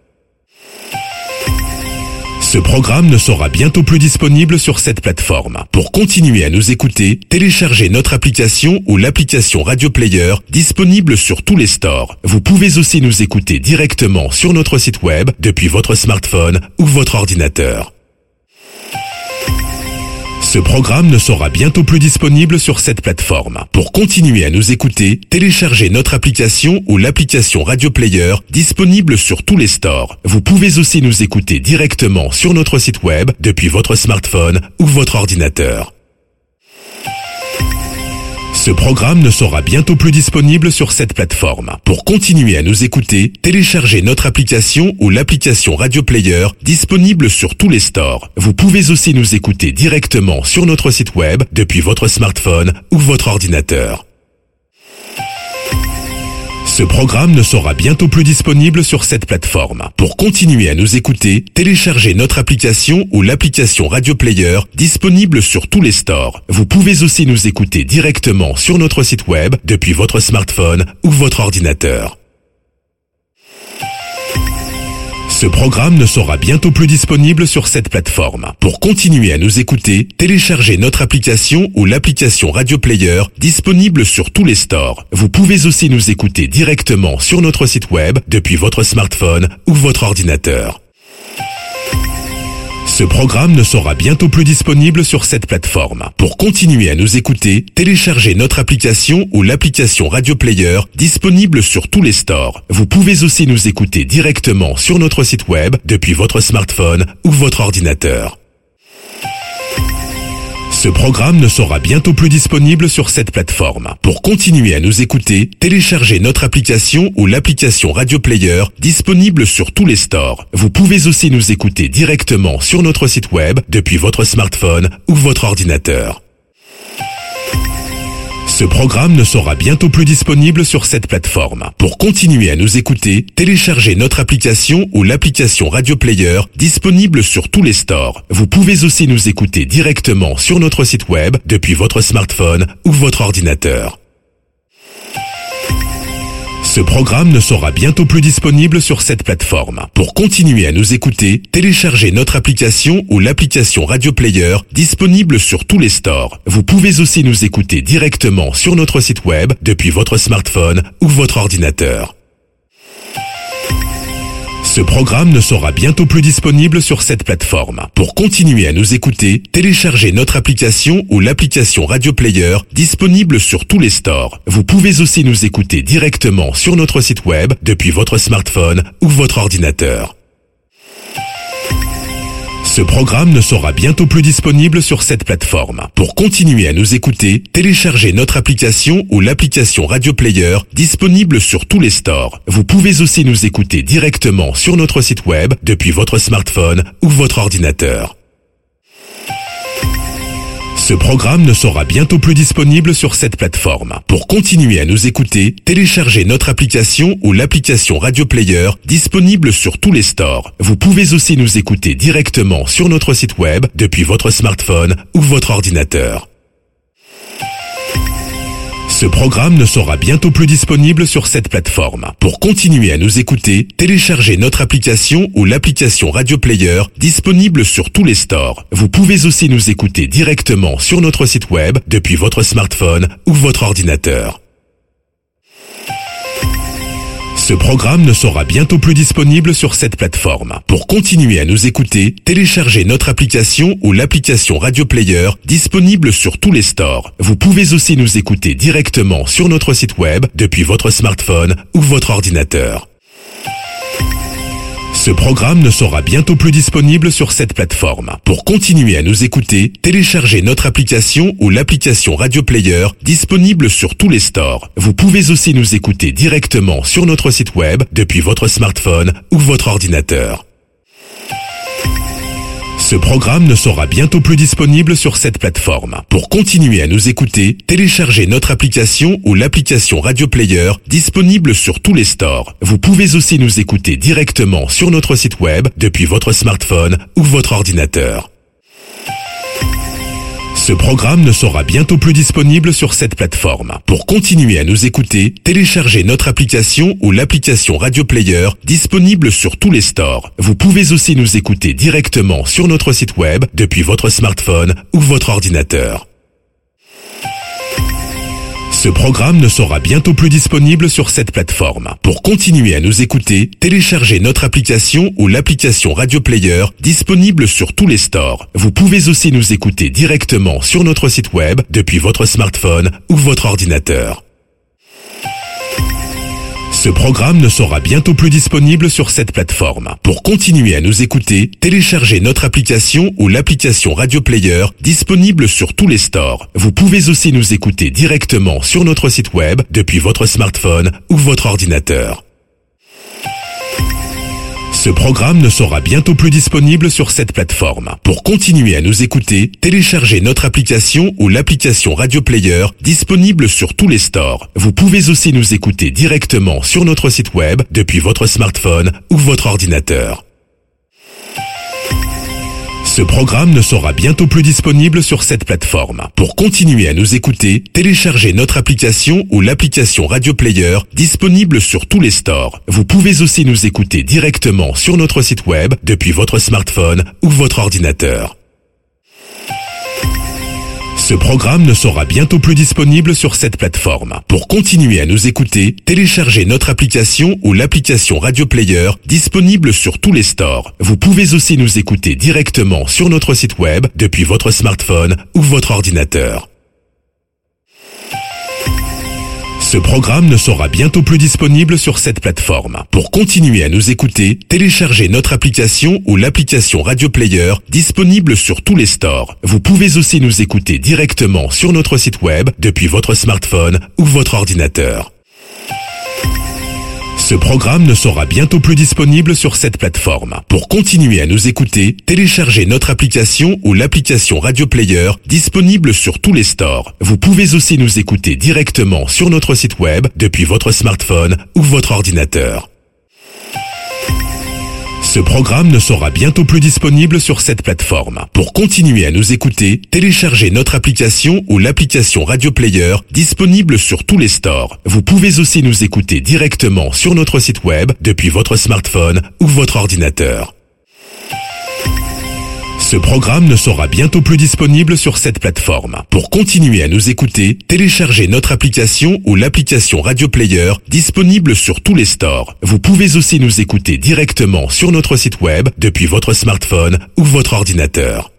Ce programme ne sera bientôt plus disponible sur cette plateforme. Pour continuer à nous écouter, téléchargez notre application ou l'application Radio Player disponible sur tous les stores. Vous pouvez aussi nous écouter directement sur notre site web depuis votre smartphone ou votre ordinateur. Ce programme ne sera bientôt plus disponible sur cette plateforme. Pour continuer à nous écouter, téléchargez notre application ou l'application Radio Player disponible sur tous les stores. Vous pouvez aussi nous écouter directement sur notre site web depuis votre smartphone ou votre ordinateur. Ce programme ne sera bientôt plus disponible sur cette plateforme. Pour continuer à nous écouter, téléchargez notre application ou l'application Radio Player disponible sur tous les stores. Vous pouvez aussi nous écouter directement sur notre site web depuis votre smartphone ou votre ordinateur. Ce programme ne sera bientôt plus disponible sur cette plateforme. Pour continuer à nous écouter, téléchargez notre application ou l'application Radio Player disponible sur tous les stores. Vous pouvez aussi nous écouter directement sur notre site web depuis votre smartphone ou votre ordinateur. Ce programme ne sera bientôt plus disponible sur cette plateforme. Pour continuer à nous écouter, téléchargez notre application ou l'application Radio Player disponible sur tous les stores. Vous pouvez aussi nous écouter directement sur notre site web depuis votre smartphone ou votre ordinateur. Ce programme ne sera bientôt plus disponible sur cette plateforme. Pour continuer à nous écouter, téléchargez notre application ou l'application Radio Player disponible sur tous les stores. Vous pouvez aussi nous écouter directement sur notre site web depuis votre smartphone ou votre ordinateur. Ce programme ne sera bientôt plus disponible sur cette plateforme. Pour continuer à nous écouter, téléchargez notre application ou l'application Radio Player disponible sur tous les stores. Vous pouvez aussi nous écouter directement sur notre site web depuis votre smartphone ou votre ordinateur. Ce programme ne sera bientôt plus disponible sur cette plateforme. Pour continuer à nous écouter, téléchargez notre application ou l'application Radio Player disponible sur tous les stores. Vous pouvez aussi nous écouter directement sur notre site web depuis votre smartphone ou votre ordinateur. Ce programme ne sera bientôt plus disponible sur cette plateforme. Pour continuer à nous écouter, téléchargez notre application ou l'application Radio Player disponible sur tous les stores. Vous pouvez aussi nous écouter directement sur notre site web depuis votre smartphone ou votre ordinateur. Ce programme ne sera bientôt plus disponible sur cette plateforme. Pour continuer à nous écouter, téléchargez notre application ou l'application Radio Player disponible sur tous les stores. Vous pouvez aussi nous écouter directement sur notre site web depuis votre smartphone ou votre ordinateur. Ce programme ne sera bientôt plus disponible sur cette plateforme. Pour continuer à nous écouter, téléchargez notre application ou l'application Radio Player disponible sur tous les stores. Vous pouvez aussi nous écouter directement sur notre site web depuis votre smartphone ou votre ordinateur. Ce programme ne sera bientôt plus disponible sur cette plateforme. Pour continuer à nous écouter, téléchargez notre application ou l'application Radio Player disponible sur tous les stores. Vous pouvez aussi nous écouter directement sur notre site web depuis votre smartphone ou votre ordinateur. Ce programme ne sera bientôt plus disponible sur cette plateforme. Pour continuer à nous écouter, téléchargez notre application ou l'application Radio Player disponible sur tous les stores. Vous pouvez aussi nous écouter directement sur notre site web depuis votre smartphone ou votre ordinateur. Ce programme ne sera bientôt plus disponible sur cette plateforme. Pour continuer à nous écouter, téléchargez notre application ou l'application Radio Player disponible sur tous les stores. Vous pouvez aussi nous écouter directement sur notre site web depuis votre smartphone ou votre ordinateur. Ce programme ne sera bientôt plus disponible sur cette plateforme. Pour continuer à nous écouter, téléchargez notre application ou l'application Radio Player disponible sur tous les stores. Vous pouvez aussi nous écouter directement sur notre site web depuis votre smartphone ou votre ordinateur. Ce programme ne sera bientôt plus disponible sur cette plateforme. Pour continuer à nous écouter, téléchargez notre application ou l'application Radio Player disponible sur tous les stores. Vous pouvez aussi nous écouter directement sur notre site web depuis votre smartphone ou votre ordinateur. Ce programme ne sera bientôt plus disponible sur cette plateforme. Pour continuer à nous écouter, téléchargez notre application ou l'application Radio Player disponible sur tous les stores. Vous pouvez aussi nous écouter directement sur notre site web depuis votre smartphone ou votre ordinateur. Ce programme ne sera bientôt plus disponible sur cette plateforme. Pour continuer à nous écouter, téléchargez notre application ou l'application Radio Player disponible sur tous les stores. Vous pouvez aussi nous écouter directement sur notre site web depuis votre smartphone ou votre ordinateur. Ce programme ne sera bientôt plus disponible sur cette plateforme. Pour continuer à nous écouter, téléchargez notre application ou l'application Radio Player disponible sur tous les stores. Vous pouvez aussi nous écouter directement sur notre site web depuis votre smartphone ou votre ordinateur. Ce programme ne sera bientôt plus disponible sur cette plateforme. Pour continuer à nous écouter, téléchargez notre application ou l'application Radio Player disponible sur tous les stores. Vous pouvez aussi nous écouter directement sur notre site web depuis votre smartphone ou votre ordinateur. Ce programme ne sera bientôt plus disponible sur cette plateforme. Pour continuer à nous écouter, téléchargez notre application ou l'application Radio Player disponible sur tous les stores. Vous pouvez aussi nous écouter directement sur notre site web depuis votre smartphone ou votre ordinateur. Ce programme ne sera bientôt plus disponible sur cette plateforme. Pour continuer à nous écouter, téléchargez notre application ou l'application Radio Player disponible sur tous les stores. Vous pouvez aussi nous écouter directement sur notre site web depuis votre smartphone ou votre ordinateur. Ce programme ne sera bientôt plus disponible sur cette plateforme. Pour continuer à nous écouter, téléchargez notre application ou l'application Radio Player disponible sur tous les stores. Vous pouvez aussi nous écouter directement sur notre site web depuis votre smartphone ou votre ordinateur. Ce programme ne sera bientôt plus disponible sur cette plateforme. Pour continuer à nous écouter, téléchargez notre application ou l'application Radio Player disponible sur tous les stores. Vous pouvez aussi nous écouter directement sur notre site web depuis votre smartphone ou votre ordinateur. Ce programme ne sera bientôt plus disponible sur cette plateforme. Pour continuer à nous écouter, téléchargez notre application ou l'application Radio Player disponible sur tous les stores. Vous pouvez aussi nous écouter directement sur notre site web depuis votre smartphone ou votre ordinateur. Ce programme ne sera bientôt plus disponible sur cette plateforme. Pour continuer à nous écouter, téléchargez notre application ou l'application Radio Player disponible sur tous les stores. Vous pouvez aussi nous écouter directement sur notre site web depuis votre smartphone ou votre ordinateur.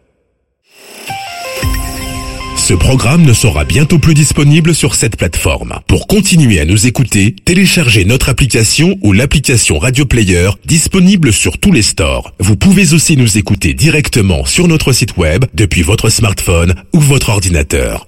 Ce programme ne sera bientôt plus disponible sur cette plateforme. Pour continuer à nous écouter, téléchargez notre application ou l'application Radio Player disponible sur tous les stores. Vous pouvez aussi nous écouter directement sur notre site web depuis votre smartphone ou votre ordinateur.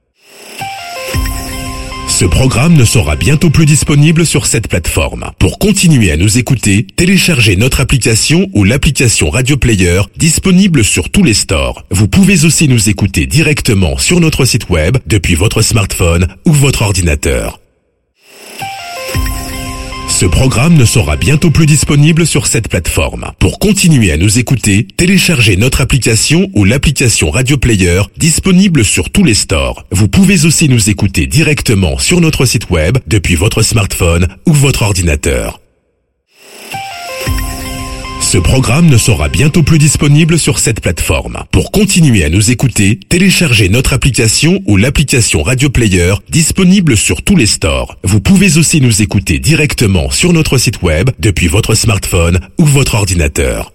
Ce programme ne sera bientôt plus disponible sur cette plateforme. Pour continuer à nous écouter, téléchargez notre application ou l'application Radio Player disponible sur tous les stores. Vous pouvez aussi nous écouter directement sur notre site web depuis votre smartphone ou votre ordinateur. Ce programme ne sera bientôt plus disponible sur cette plateforme. Pour continuer à nous écouter, téléchargez notre application ou l'application Radio Player disponible sur tous les stores. Vous pouvez aussi nous écouter directement sur notre site web depuis votre smartphone ou votre ordinateur. Ce programme ne sera bientôt plus disponible sur cette plateforme. Pour continuer à nous écouter, téléchargez notre application ou l'application Radio Player disponible sur tous les stores. Vous pouvez aussi nous écouter directement sur notre site web depuis votre smartphone ou votre ordinateur.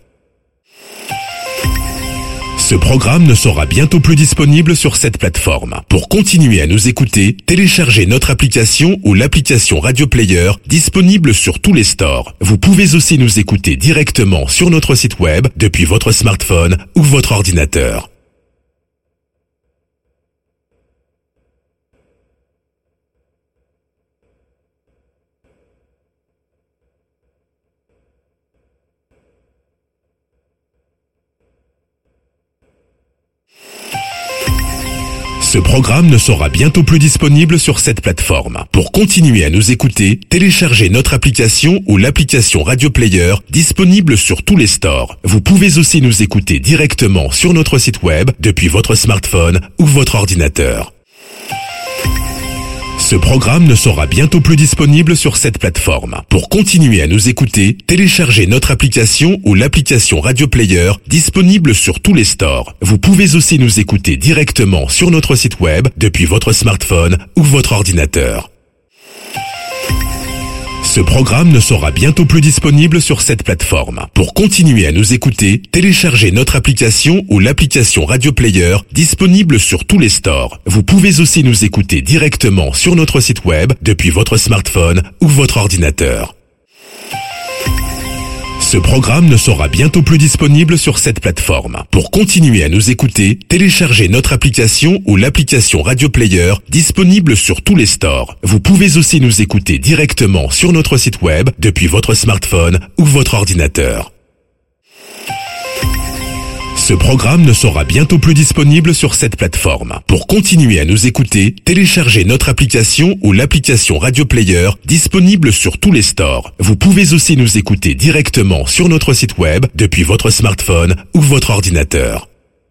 Ce programme ne sera bientôt plus disponible sur cette plateforme. Pour continuer à nous écouter, téléchargez notre application ou l'application Radio Player disponible sur tous les stores. Vous pouvez aussi nous écouter directement sur notre site web depuis votre smartphone ou votre ordinateur. Ce programme ne sera bientôt plus disponible sur cette plateforme. Pour continuer à nous écouter, téléchargez notre application ou l'application Radio Player disponible sur tous les stores. Vous pouvez aussi nous écouter directement sur notre site web depuis votre smartphone ou votre ordinateur. Ce programme ne sera bientôt plus disponible sur cette plateforme. Pour continuer à nous écouter, téléchargez notre application ou l'application Radio Player disponible sur tous les stores. Vous pouvez aussi nous écouter directement sur notre site web depuis votre smartphone ou votre ordinateur. Ce programme ne sera bientôt plus disponible sur cette plateforme. Pour continuer à nous écouter, téléchargez notre application ou l'application Radio Player disponible sur tous les stores. Vous pouvez aussi nous écouter directement sur notre site web depuis votre smartphone ou votre ordinateur. Ce programme ne sera bientôt plus disponible sur cette plateforme. Pour continuer à nous écouter, téléchargez notre application ou l'application Radio Player disponible sur tous les stores. Vous pouvez aussi nous écouter directement sur notre site web depuis votre smartphone ou votre ordinateur. Ce programme ne sera bientôt plus disponible sur cette plateforme. Pour continuer à nous écouter, téléchargez notre application ou l'application Radio Player disponible sur tous les stores. Vous pouvez aussi nous écouter directement sur notre site web depuis votre smartphone ou votre ordinateur.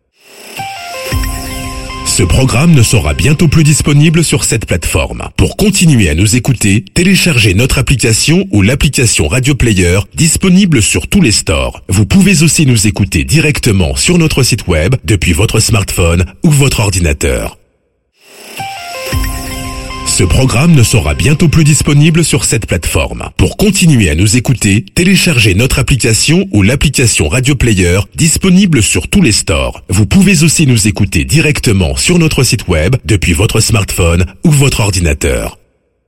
Ce programme ne sera bientôt plus disponible sur cette plateforme. Pour continuer à nous écouter, téléchargez notre application ou l'application Radio Player disponible sur tous les stores. Vous pouvez aussi nous écouter directement sur notre site web depuis votre smartphone ou votre ordinateur. Ce programme ne sera bientôt plus disponible sur cette plateforme. Pour continuer à nous écouter, téléchargez notre application ou l'application Radio Player disponible sur tous les stores. Vous pouvez aussi nous écouter directement sur notre site web depuis votre smartphone ou votre ordinateur.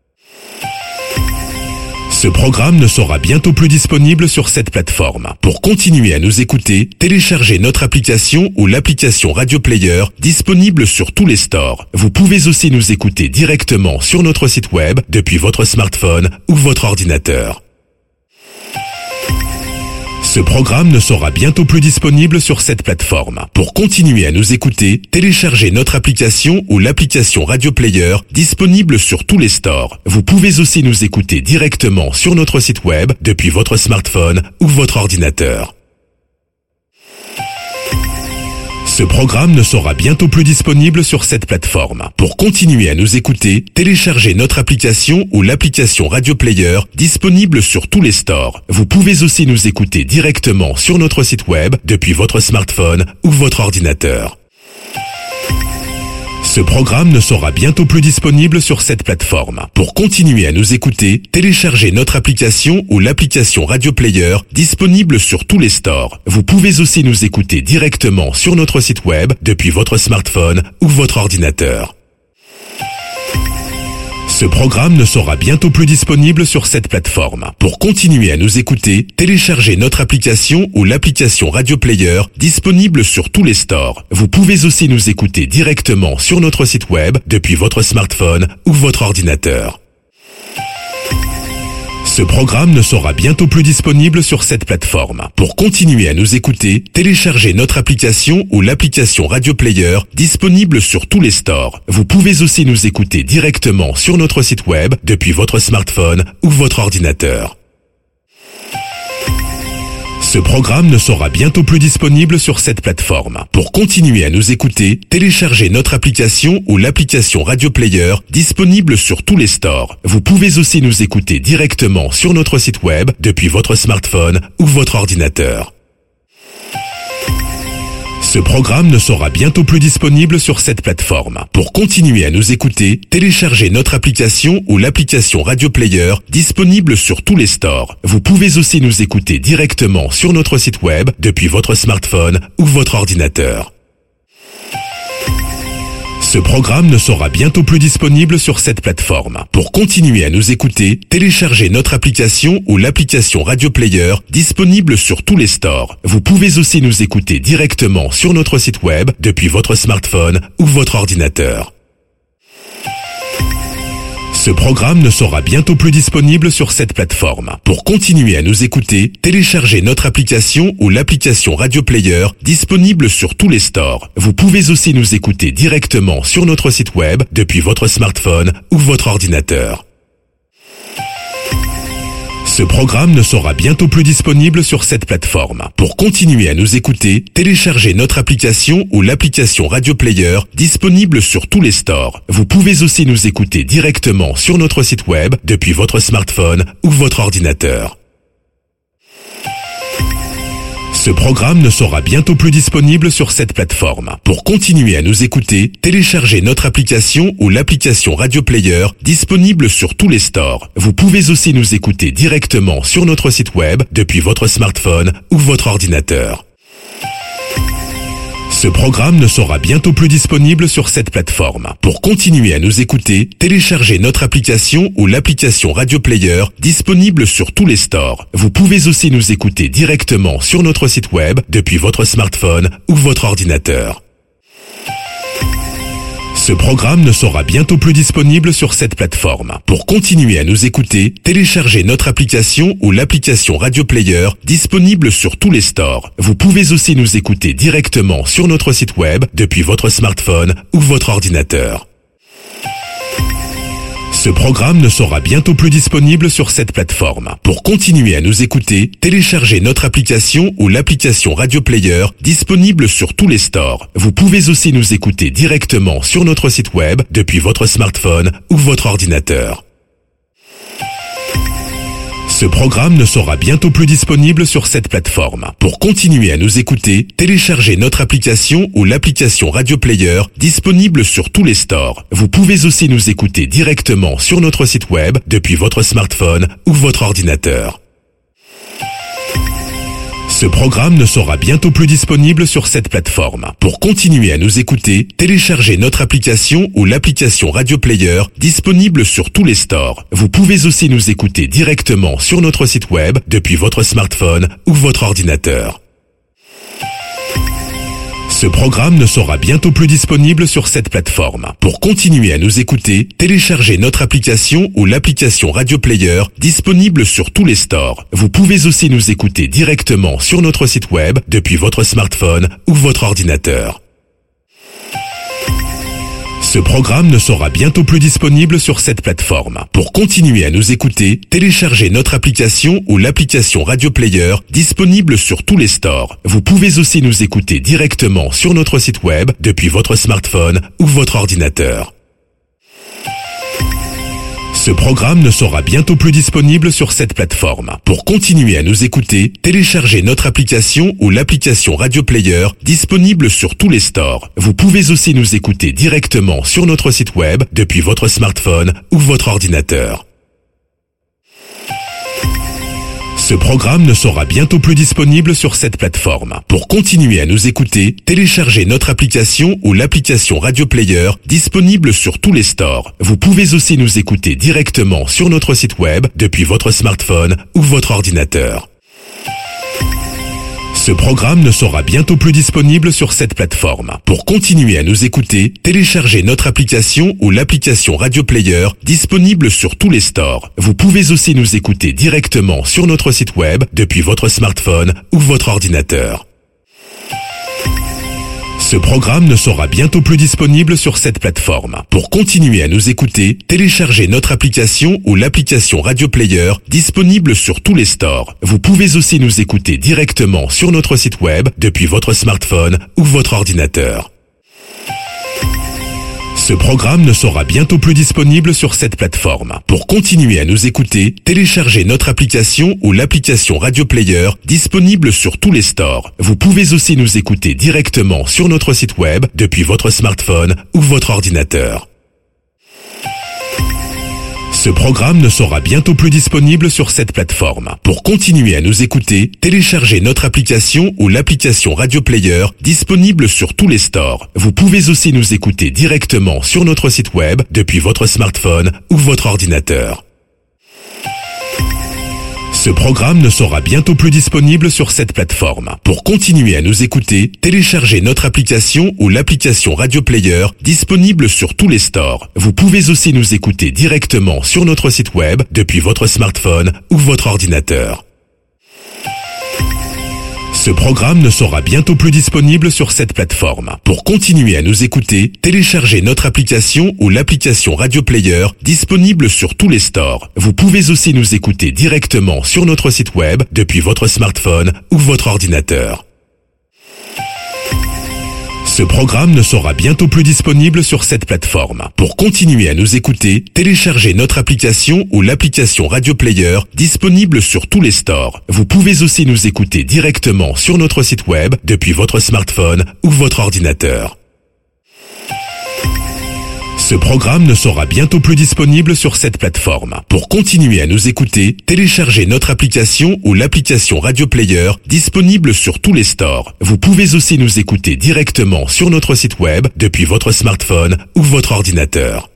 Ce programme ne sera bientôt plus disponible sur cette plateforme. Pour continuer à nous écouter, téléchargez notre application ou l'application Radio Player disponible sur tous les stores. Vous pouvez aussi nous écouter directement sur notre site web depuis votre smartphone ou votre ordinateur. Ce programme ne sera bientôt plus disponible sur cette plateforme. Pour continuer à nous écouter, téléchargez notre application ou l'application Radio Player disponible sur tous les stores. Vous pouvez aussi nous écouter directement sur notre site web depuis votre smartphone ou votre ordinateur. Ce programme ne sera bientôt plus disponible sur cette plateforme. Pour continuer à nous écouter, téléchargez notre application ou l'application Radio Player disponible sur tous les stores. Vous pouvez aussi nous écouter directement sur notre site web depuis votre smartphone ou votre ordinateur. Ce programme ne sera bientôt plus disponible sur cette plateforme. Pour continuer à nous écouter, téléchargez notre application ou l'application Radio Player disponible sur tous les stores. Vous pouvez aussi nous écouter directement sur notre site web depuis votre smartphone ou votre ordinateur. Ce programme ne sera bientôt plus disponible sur cette plateforme. Pour continuer à nous écouter, téléchargez notre application ou l'application Radio Player disponible sur tous les stores. Vous pouvez aussi nous écouter directement sur notre site web depuis votre smartphone ou votre ordinateur. Ce programme ne sera bientôt plus disponible sur cette plateforme. Pour continuer à nous écouter, téléchargez notre application ou l'application Radio Player disponible sur tous les stores. Vous pouvez aussi nous écouter directement sur notre site web depuis votre smartphone ou votre ordinateur. Ce programme ne sera bientôt plus disponible sur cette plateforme. Pour continuer à nous écouter, téléchargez notre application ou l'application Radio Player disponible sur tous les stores. Vous pouvez aussi nous écouter directement sur notre site web depuis votre smartphone ou votre ordinateur. Ce programme ne sera bientôt plus disponible sur cette plateforme. Pour continuer à nous écouter, téléchargez notre application ou l'application Radio Player disponible sur tous les stores. Vous pouvez aussi nous écouter directement sur notre site web depuis votre smartphone ou votre ordinateur. Ce programme ne sera bientôt plus disponible sur cette plateforme. Pour continuer à nous écouter, téléchargez notre application ou l'application Radio Player disponible sur tous les stores. Vous pouvez aussi nous écouter directement sur notre site web depuis votre smartphone ou votre ordinateur. Ce programme ne sera bientôt plus disponible sur cette plateforme. Pour continuer à nous écouter, téléchargez notre application ou l'application Radio Player disponible sur tous les stores. Vous pouvez aussi nous écouter directement sur notre site web depuis votre smartphone ou votre ordinateur. Ce programme ne sera bientôt plus disponible sur cette plateforme. Pour continuer à nous écouter, téléchargez notre application ou l'application Radio Player disponible sur tous les stores. Vous pouvez aussi nous écouter directement sur notre site web depuis votre smartphone ou votre ordinateur. Ce programme ne sera bientôt plus disponible sur cette plateforme. Pour continuer à nous écouter, téléchargez notre application ou l'application Radio Player disponible sur tous les stores. Vous pouvez aussi nous écouter directement sur notre site web depuis votre smartphone ou votre ordinateur. Ce programme ne sera bientôt plus disponible sur cette plateforme. Pour continuer à nous écouter, téléchargez notre application ou l'application Radio Player disponible sur tous les stores. Vous pouvez aussi nous écouter directement sur notre site web depuis votre smartphone ou votre ordinateur. Ce programme ne sera bientôt plus disponible sur cette plateforme. Pour continuer à nous écouter, téléchargez notre application ou l'application Radio Player disponible sur tous les stores. Vous pouvez aussi nous écouter directement sur notre site web depuis votre smartphone ou votre ordinateur. Ce programme ne sera bientôt plus disponible sur cette plateforme. Pour continuer à nous écouter, téléchargez notre application ou l'application Radio Player disponible sur tous les stores. Vous pouvez aussi nous écouter directement sur notre site web depuis votre smartphone ou votre ordinateur. Ce programme ne sera bientôt plus disponible sur cette plateforme. Pour continuer à nous écouter, téléchargez notre application ou l'application Radio Player disponible sur tous les stores. Vous pouvez aussi nous écouter directement sur notre site web depuis votre smartphone ou votre ordinateur. Ce programme ne sera bientôt plus disponible sur cette plateforme. Pour continuer à nous écouter, téléchargez notre application ou l'application Radio Player disponible sur tous les stores. Vous pouvez aussi nous écouter directement sur notre site web depuis votre smartphone ou votre ordinateur. Ce programme ne sera bientôt plus disponible sur cette plateforme. Pour continuer à nous écouter, téléchargez notre application ou l'application Radio Player disponible sur tous les stores. Vous pouvez aussi nous écouter directement sur notre site web depuis votre smartphone ou votre ordinateur. Ce programme ne sera bientôt plus disponible sur cette plateforme. Pour continuer à nous écouter, téléchargez notre application ou l'application Radio Player disponible sur tous les stores. Vous pouvez aussi nous écouter directement sur notre site web depuis votre smartphone ou votre ordinateur. Ce programme ne sera bientôt plus disponible sur cette plateforme. Pour continuer à nous écouter, téléchargez notre application ou l'application Radio Player disponible sur tous les stores. Vous pouvez aussi nous écouter directement sur notre site web depuis votre smartphone ou votre ordinateur. Ce programme ne sera bientôt plus disponible sur cette plateforme. Pour continuer à nous écouter, téléchargez notre application ou l'application Radio Player disponible sur tous les stores. Vous pouvez aussi nous écouter directement sur notre site web depuis votre smartphone ou votre ordinateur. Ce programme ne sera bientôt plus disponible sur cette plateforme. Pour continuer à nous écouter, téléchargez notre application ou l'application Radio Player disponible sur tous les stores. Vous pouvez aussi nous écouter directement sur notre site web depuis votre smartphone ou votre ordinateur. Ce programme ne sera bientôt plus disponible sur cette plateforme. Pour continuer à nous écouter, téléchargez notre application ou l'application Radio Player disponible sur tous les stores. Vous pouvez aussi nous écouter directement sur notre site web depuis votre smartphone ou votre ordinateur. Ce programme ne sera bientôt plus disponible sur cette plateforme. Pour continuer à nous écouter, téléchargez notre application ou l'application Radio Player disponible sur tous les stores. Vous pouvez aussi nous écouter directement sur notre site web depuis votre smartphone ou votre ordinateur. Ce programme ne sera bientôt plus disponible sur cette plateforme. Pour continuer à nous écouter, téléchargez notre application ou l'application Radio Player disponible sur tous les stores. Vous pouvez aussi nous écouter directement sur notre site web depuis votre smartphone ou votre ordinateur. Ce programme ne sera bientôt plus disponible sur cette plateforme. Pour continuer à nous écouter, téléchargez notre application ou l'application Radio Player disponible sur tous les stores. Vous pouvez aussi nous écouter directement sur notre site web depuis votre smartphone ou votre ordinateur. Ce programme ne sera bientôt plus disponible sur cette plateforme. Pour continuer à nous écouter, téléchargez notre application ou l'application Radio Player disponible sur tous les stores. Vous pouvez aussi nous écouter directement sur notre site web depuis votre smartphone ou votre ordinateur. Ce programme ne sera bientôt plus disponible sur cette plateforme. Pour continuer à nous écouter, téléchargez notre application ou l'application Radio Player disponible sur tous les stores. Vous pouvez aussi nous écouter directement sur notre site web depuis votre smartphone ou votre ordinateur. Ce programme ne sera bientôt plus disponible sur cette plateforme. Pour continuer à nous écouter, téléchargez notre application ou l'application Radio Player disponible sur tous les stores. Vous pouvez aussi nous écouter directement sur notre site web depuis votre smartphone ou votre ordinateur.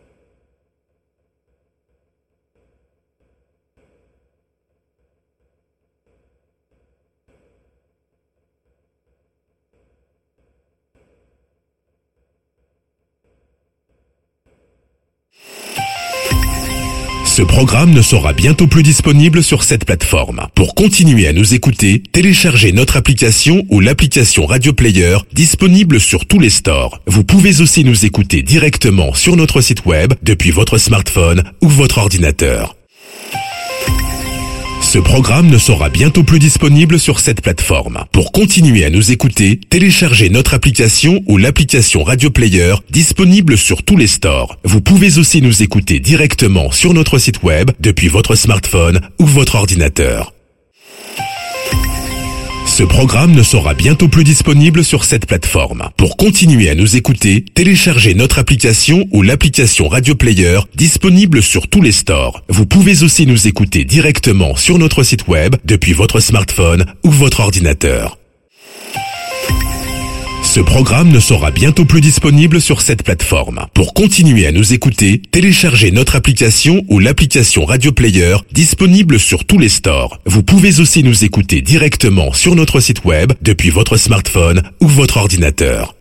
Ce programme ne sera bientôt plus disponible sur cette plateforme. Pour continuer à nous écouter, téléchargez notre application ou l'application Radio Player disponible sur tous les stores. Vous pouvez aussi nous écouter directement sur notre site web depuis votre smartphone ou votre ordinateur. Ce programme ne sera bientôt plus disponible sur cette plateforme. Pour continuer à nous écouter, téléchargez notre application ou l'application Radio Player disponible sur tous les stores. Vous pouvez aussi nous écouter directement sur notre site web depuis votre smartphone ou votre ordinateur. Ce programme ne sera bientôt plus disponible sur cette plateforme. Pour continuer à nous écouter, téléchargez notre application ou l'application Radio Player disponible sur tous les stores. Vous pouvez aussi nous écouter directement sur notre site web depuis votre smartphone ou votre ordinateur. Ce programme ne sera bientôt plus disponible sur cette plateforme. Pour continuer à nous écouter, téléchargez notre application ou l'application Radio Player disponible sur tous les stores. Vous pouvez aussi nous écouter directement sur notre site web depuis votre smartphone ou votre ordinateur.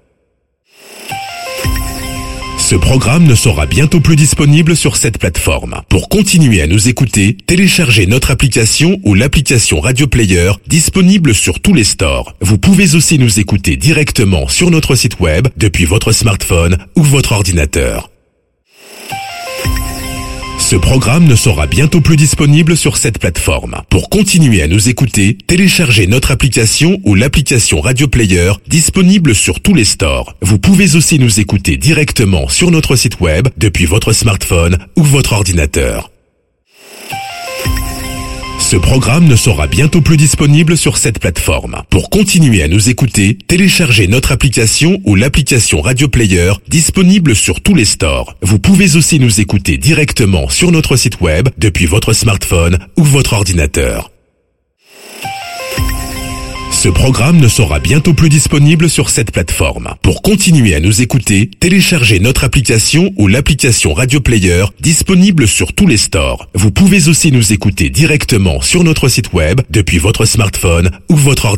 Ce programme ne sera bientôt plus disponible sur cette plateforme. Pour continuer à nous écouter, téléchargez notre application ou l'application Radio Player disponible sur tous les stores. Vous pouvez aussi nous écouter directement sur notre site web depuis votre smartphone ou votre ordinateur. Ce programme ne sera bientôt plus disponible sur cette plateforme. Pour continuer à nous écouter, téléchargez notre application ou l'application Radio Player disponible sur tous les stores. Vous pouvez aussi nous écouter directement sur notre site web depuis votre smartphone ou votre ordinateur. Ce programme ne sera bientôt plus disponible sur cette plateforme. Pour continuer à nous écouter, téléchargez notre application ou l'application Radio Player disponible sur tous les stores. Vous pouvez aussi nous écouter directement sur notre site web depuis votre smartphone ou votre ordinateur. Ce programme ne sera bientôt plus disponible sur cette plateforme. Pour continuer à nous écouter, téléchargez notre application ou l'application Radio Player disponible sur tous les stores. Vous pouvez aussi nous écouter directement sur notre site web depuis votre smartphone ou votre ordinateur.